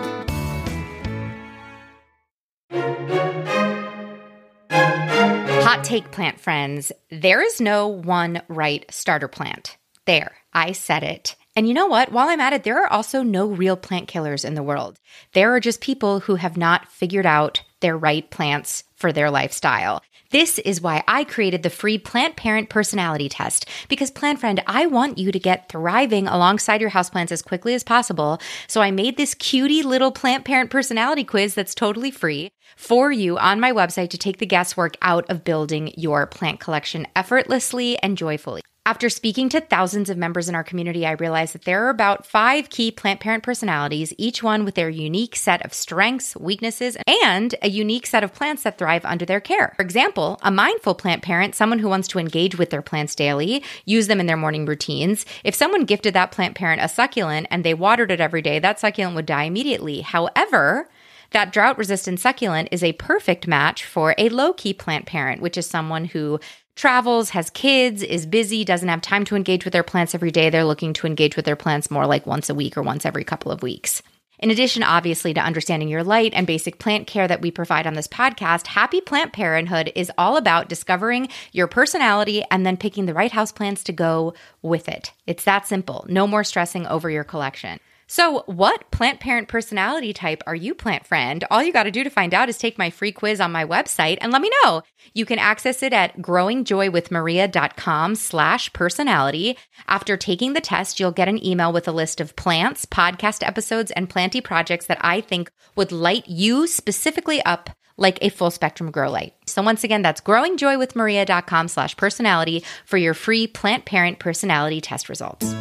Hot take, plant friends. There is no one right starter plant. There, I said it. And you know what? While I'm at it, there are also no real plant killers in the world. There are just people who have not figured out their right plants for their lifestyle. This is why I created the free Plant Parent Personality Test. Because, Plant Friend, I want you to get thriving alongside your houseplants as quickly as possible. So I made this cutie little Plant Parent Personality Quiz that's totally free for you on my website to take the guesswork out of building your plant collection effortlessly and joyfully. After speaking to thousands of members in our community, I realized that there are about five key plant parent personalities, each one with their unique set of strengths, weaknesses, and a unique set of plants that thrive under their care. For example, a mindful plant parent, someone who wants to engage with their plants daily, use them in their morning routines. If someone gifted that plant parent a succulent and they watered it every day, that succulent would die immediately. However, that drought-resistant succulent is a perfect match for a low-key plant parent, which is someone who travels, has kids, is busy, doesn't have time to engage with their plants every day. They're looking to engage with their plants more like once a week or once every couple of weeks. In addition, obviously, to understanding your light and basic plant care that we provide on this podcast, Happy Plant Parenthood is all about discovering your personality and then picking the right houseplants to go with it. It's that simple. No more stressing over your collection. So what plant parent personality type are you, plant friend? All you got to do to find out is take my free quiz on my website and let me know. You can access it at growingjoywithmaria.com slash personality. After taking the test, you'll get an email with a list of plants, podcast episodes, and planty projects that I think would light you specifically up like a full spectrum grow light. So once again, that's growingjoywithmaria.com slash personality for your free plant parent personality test results.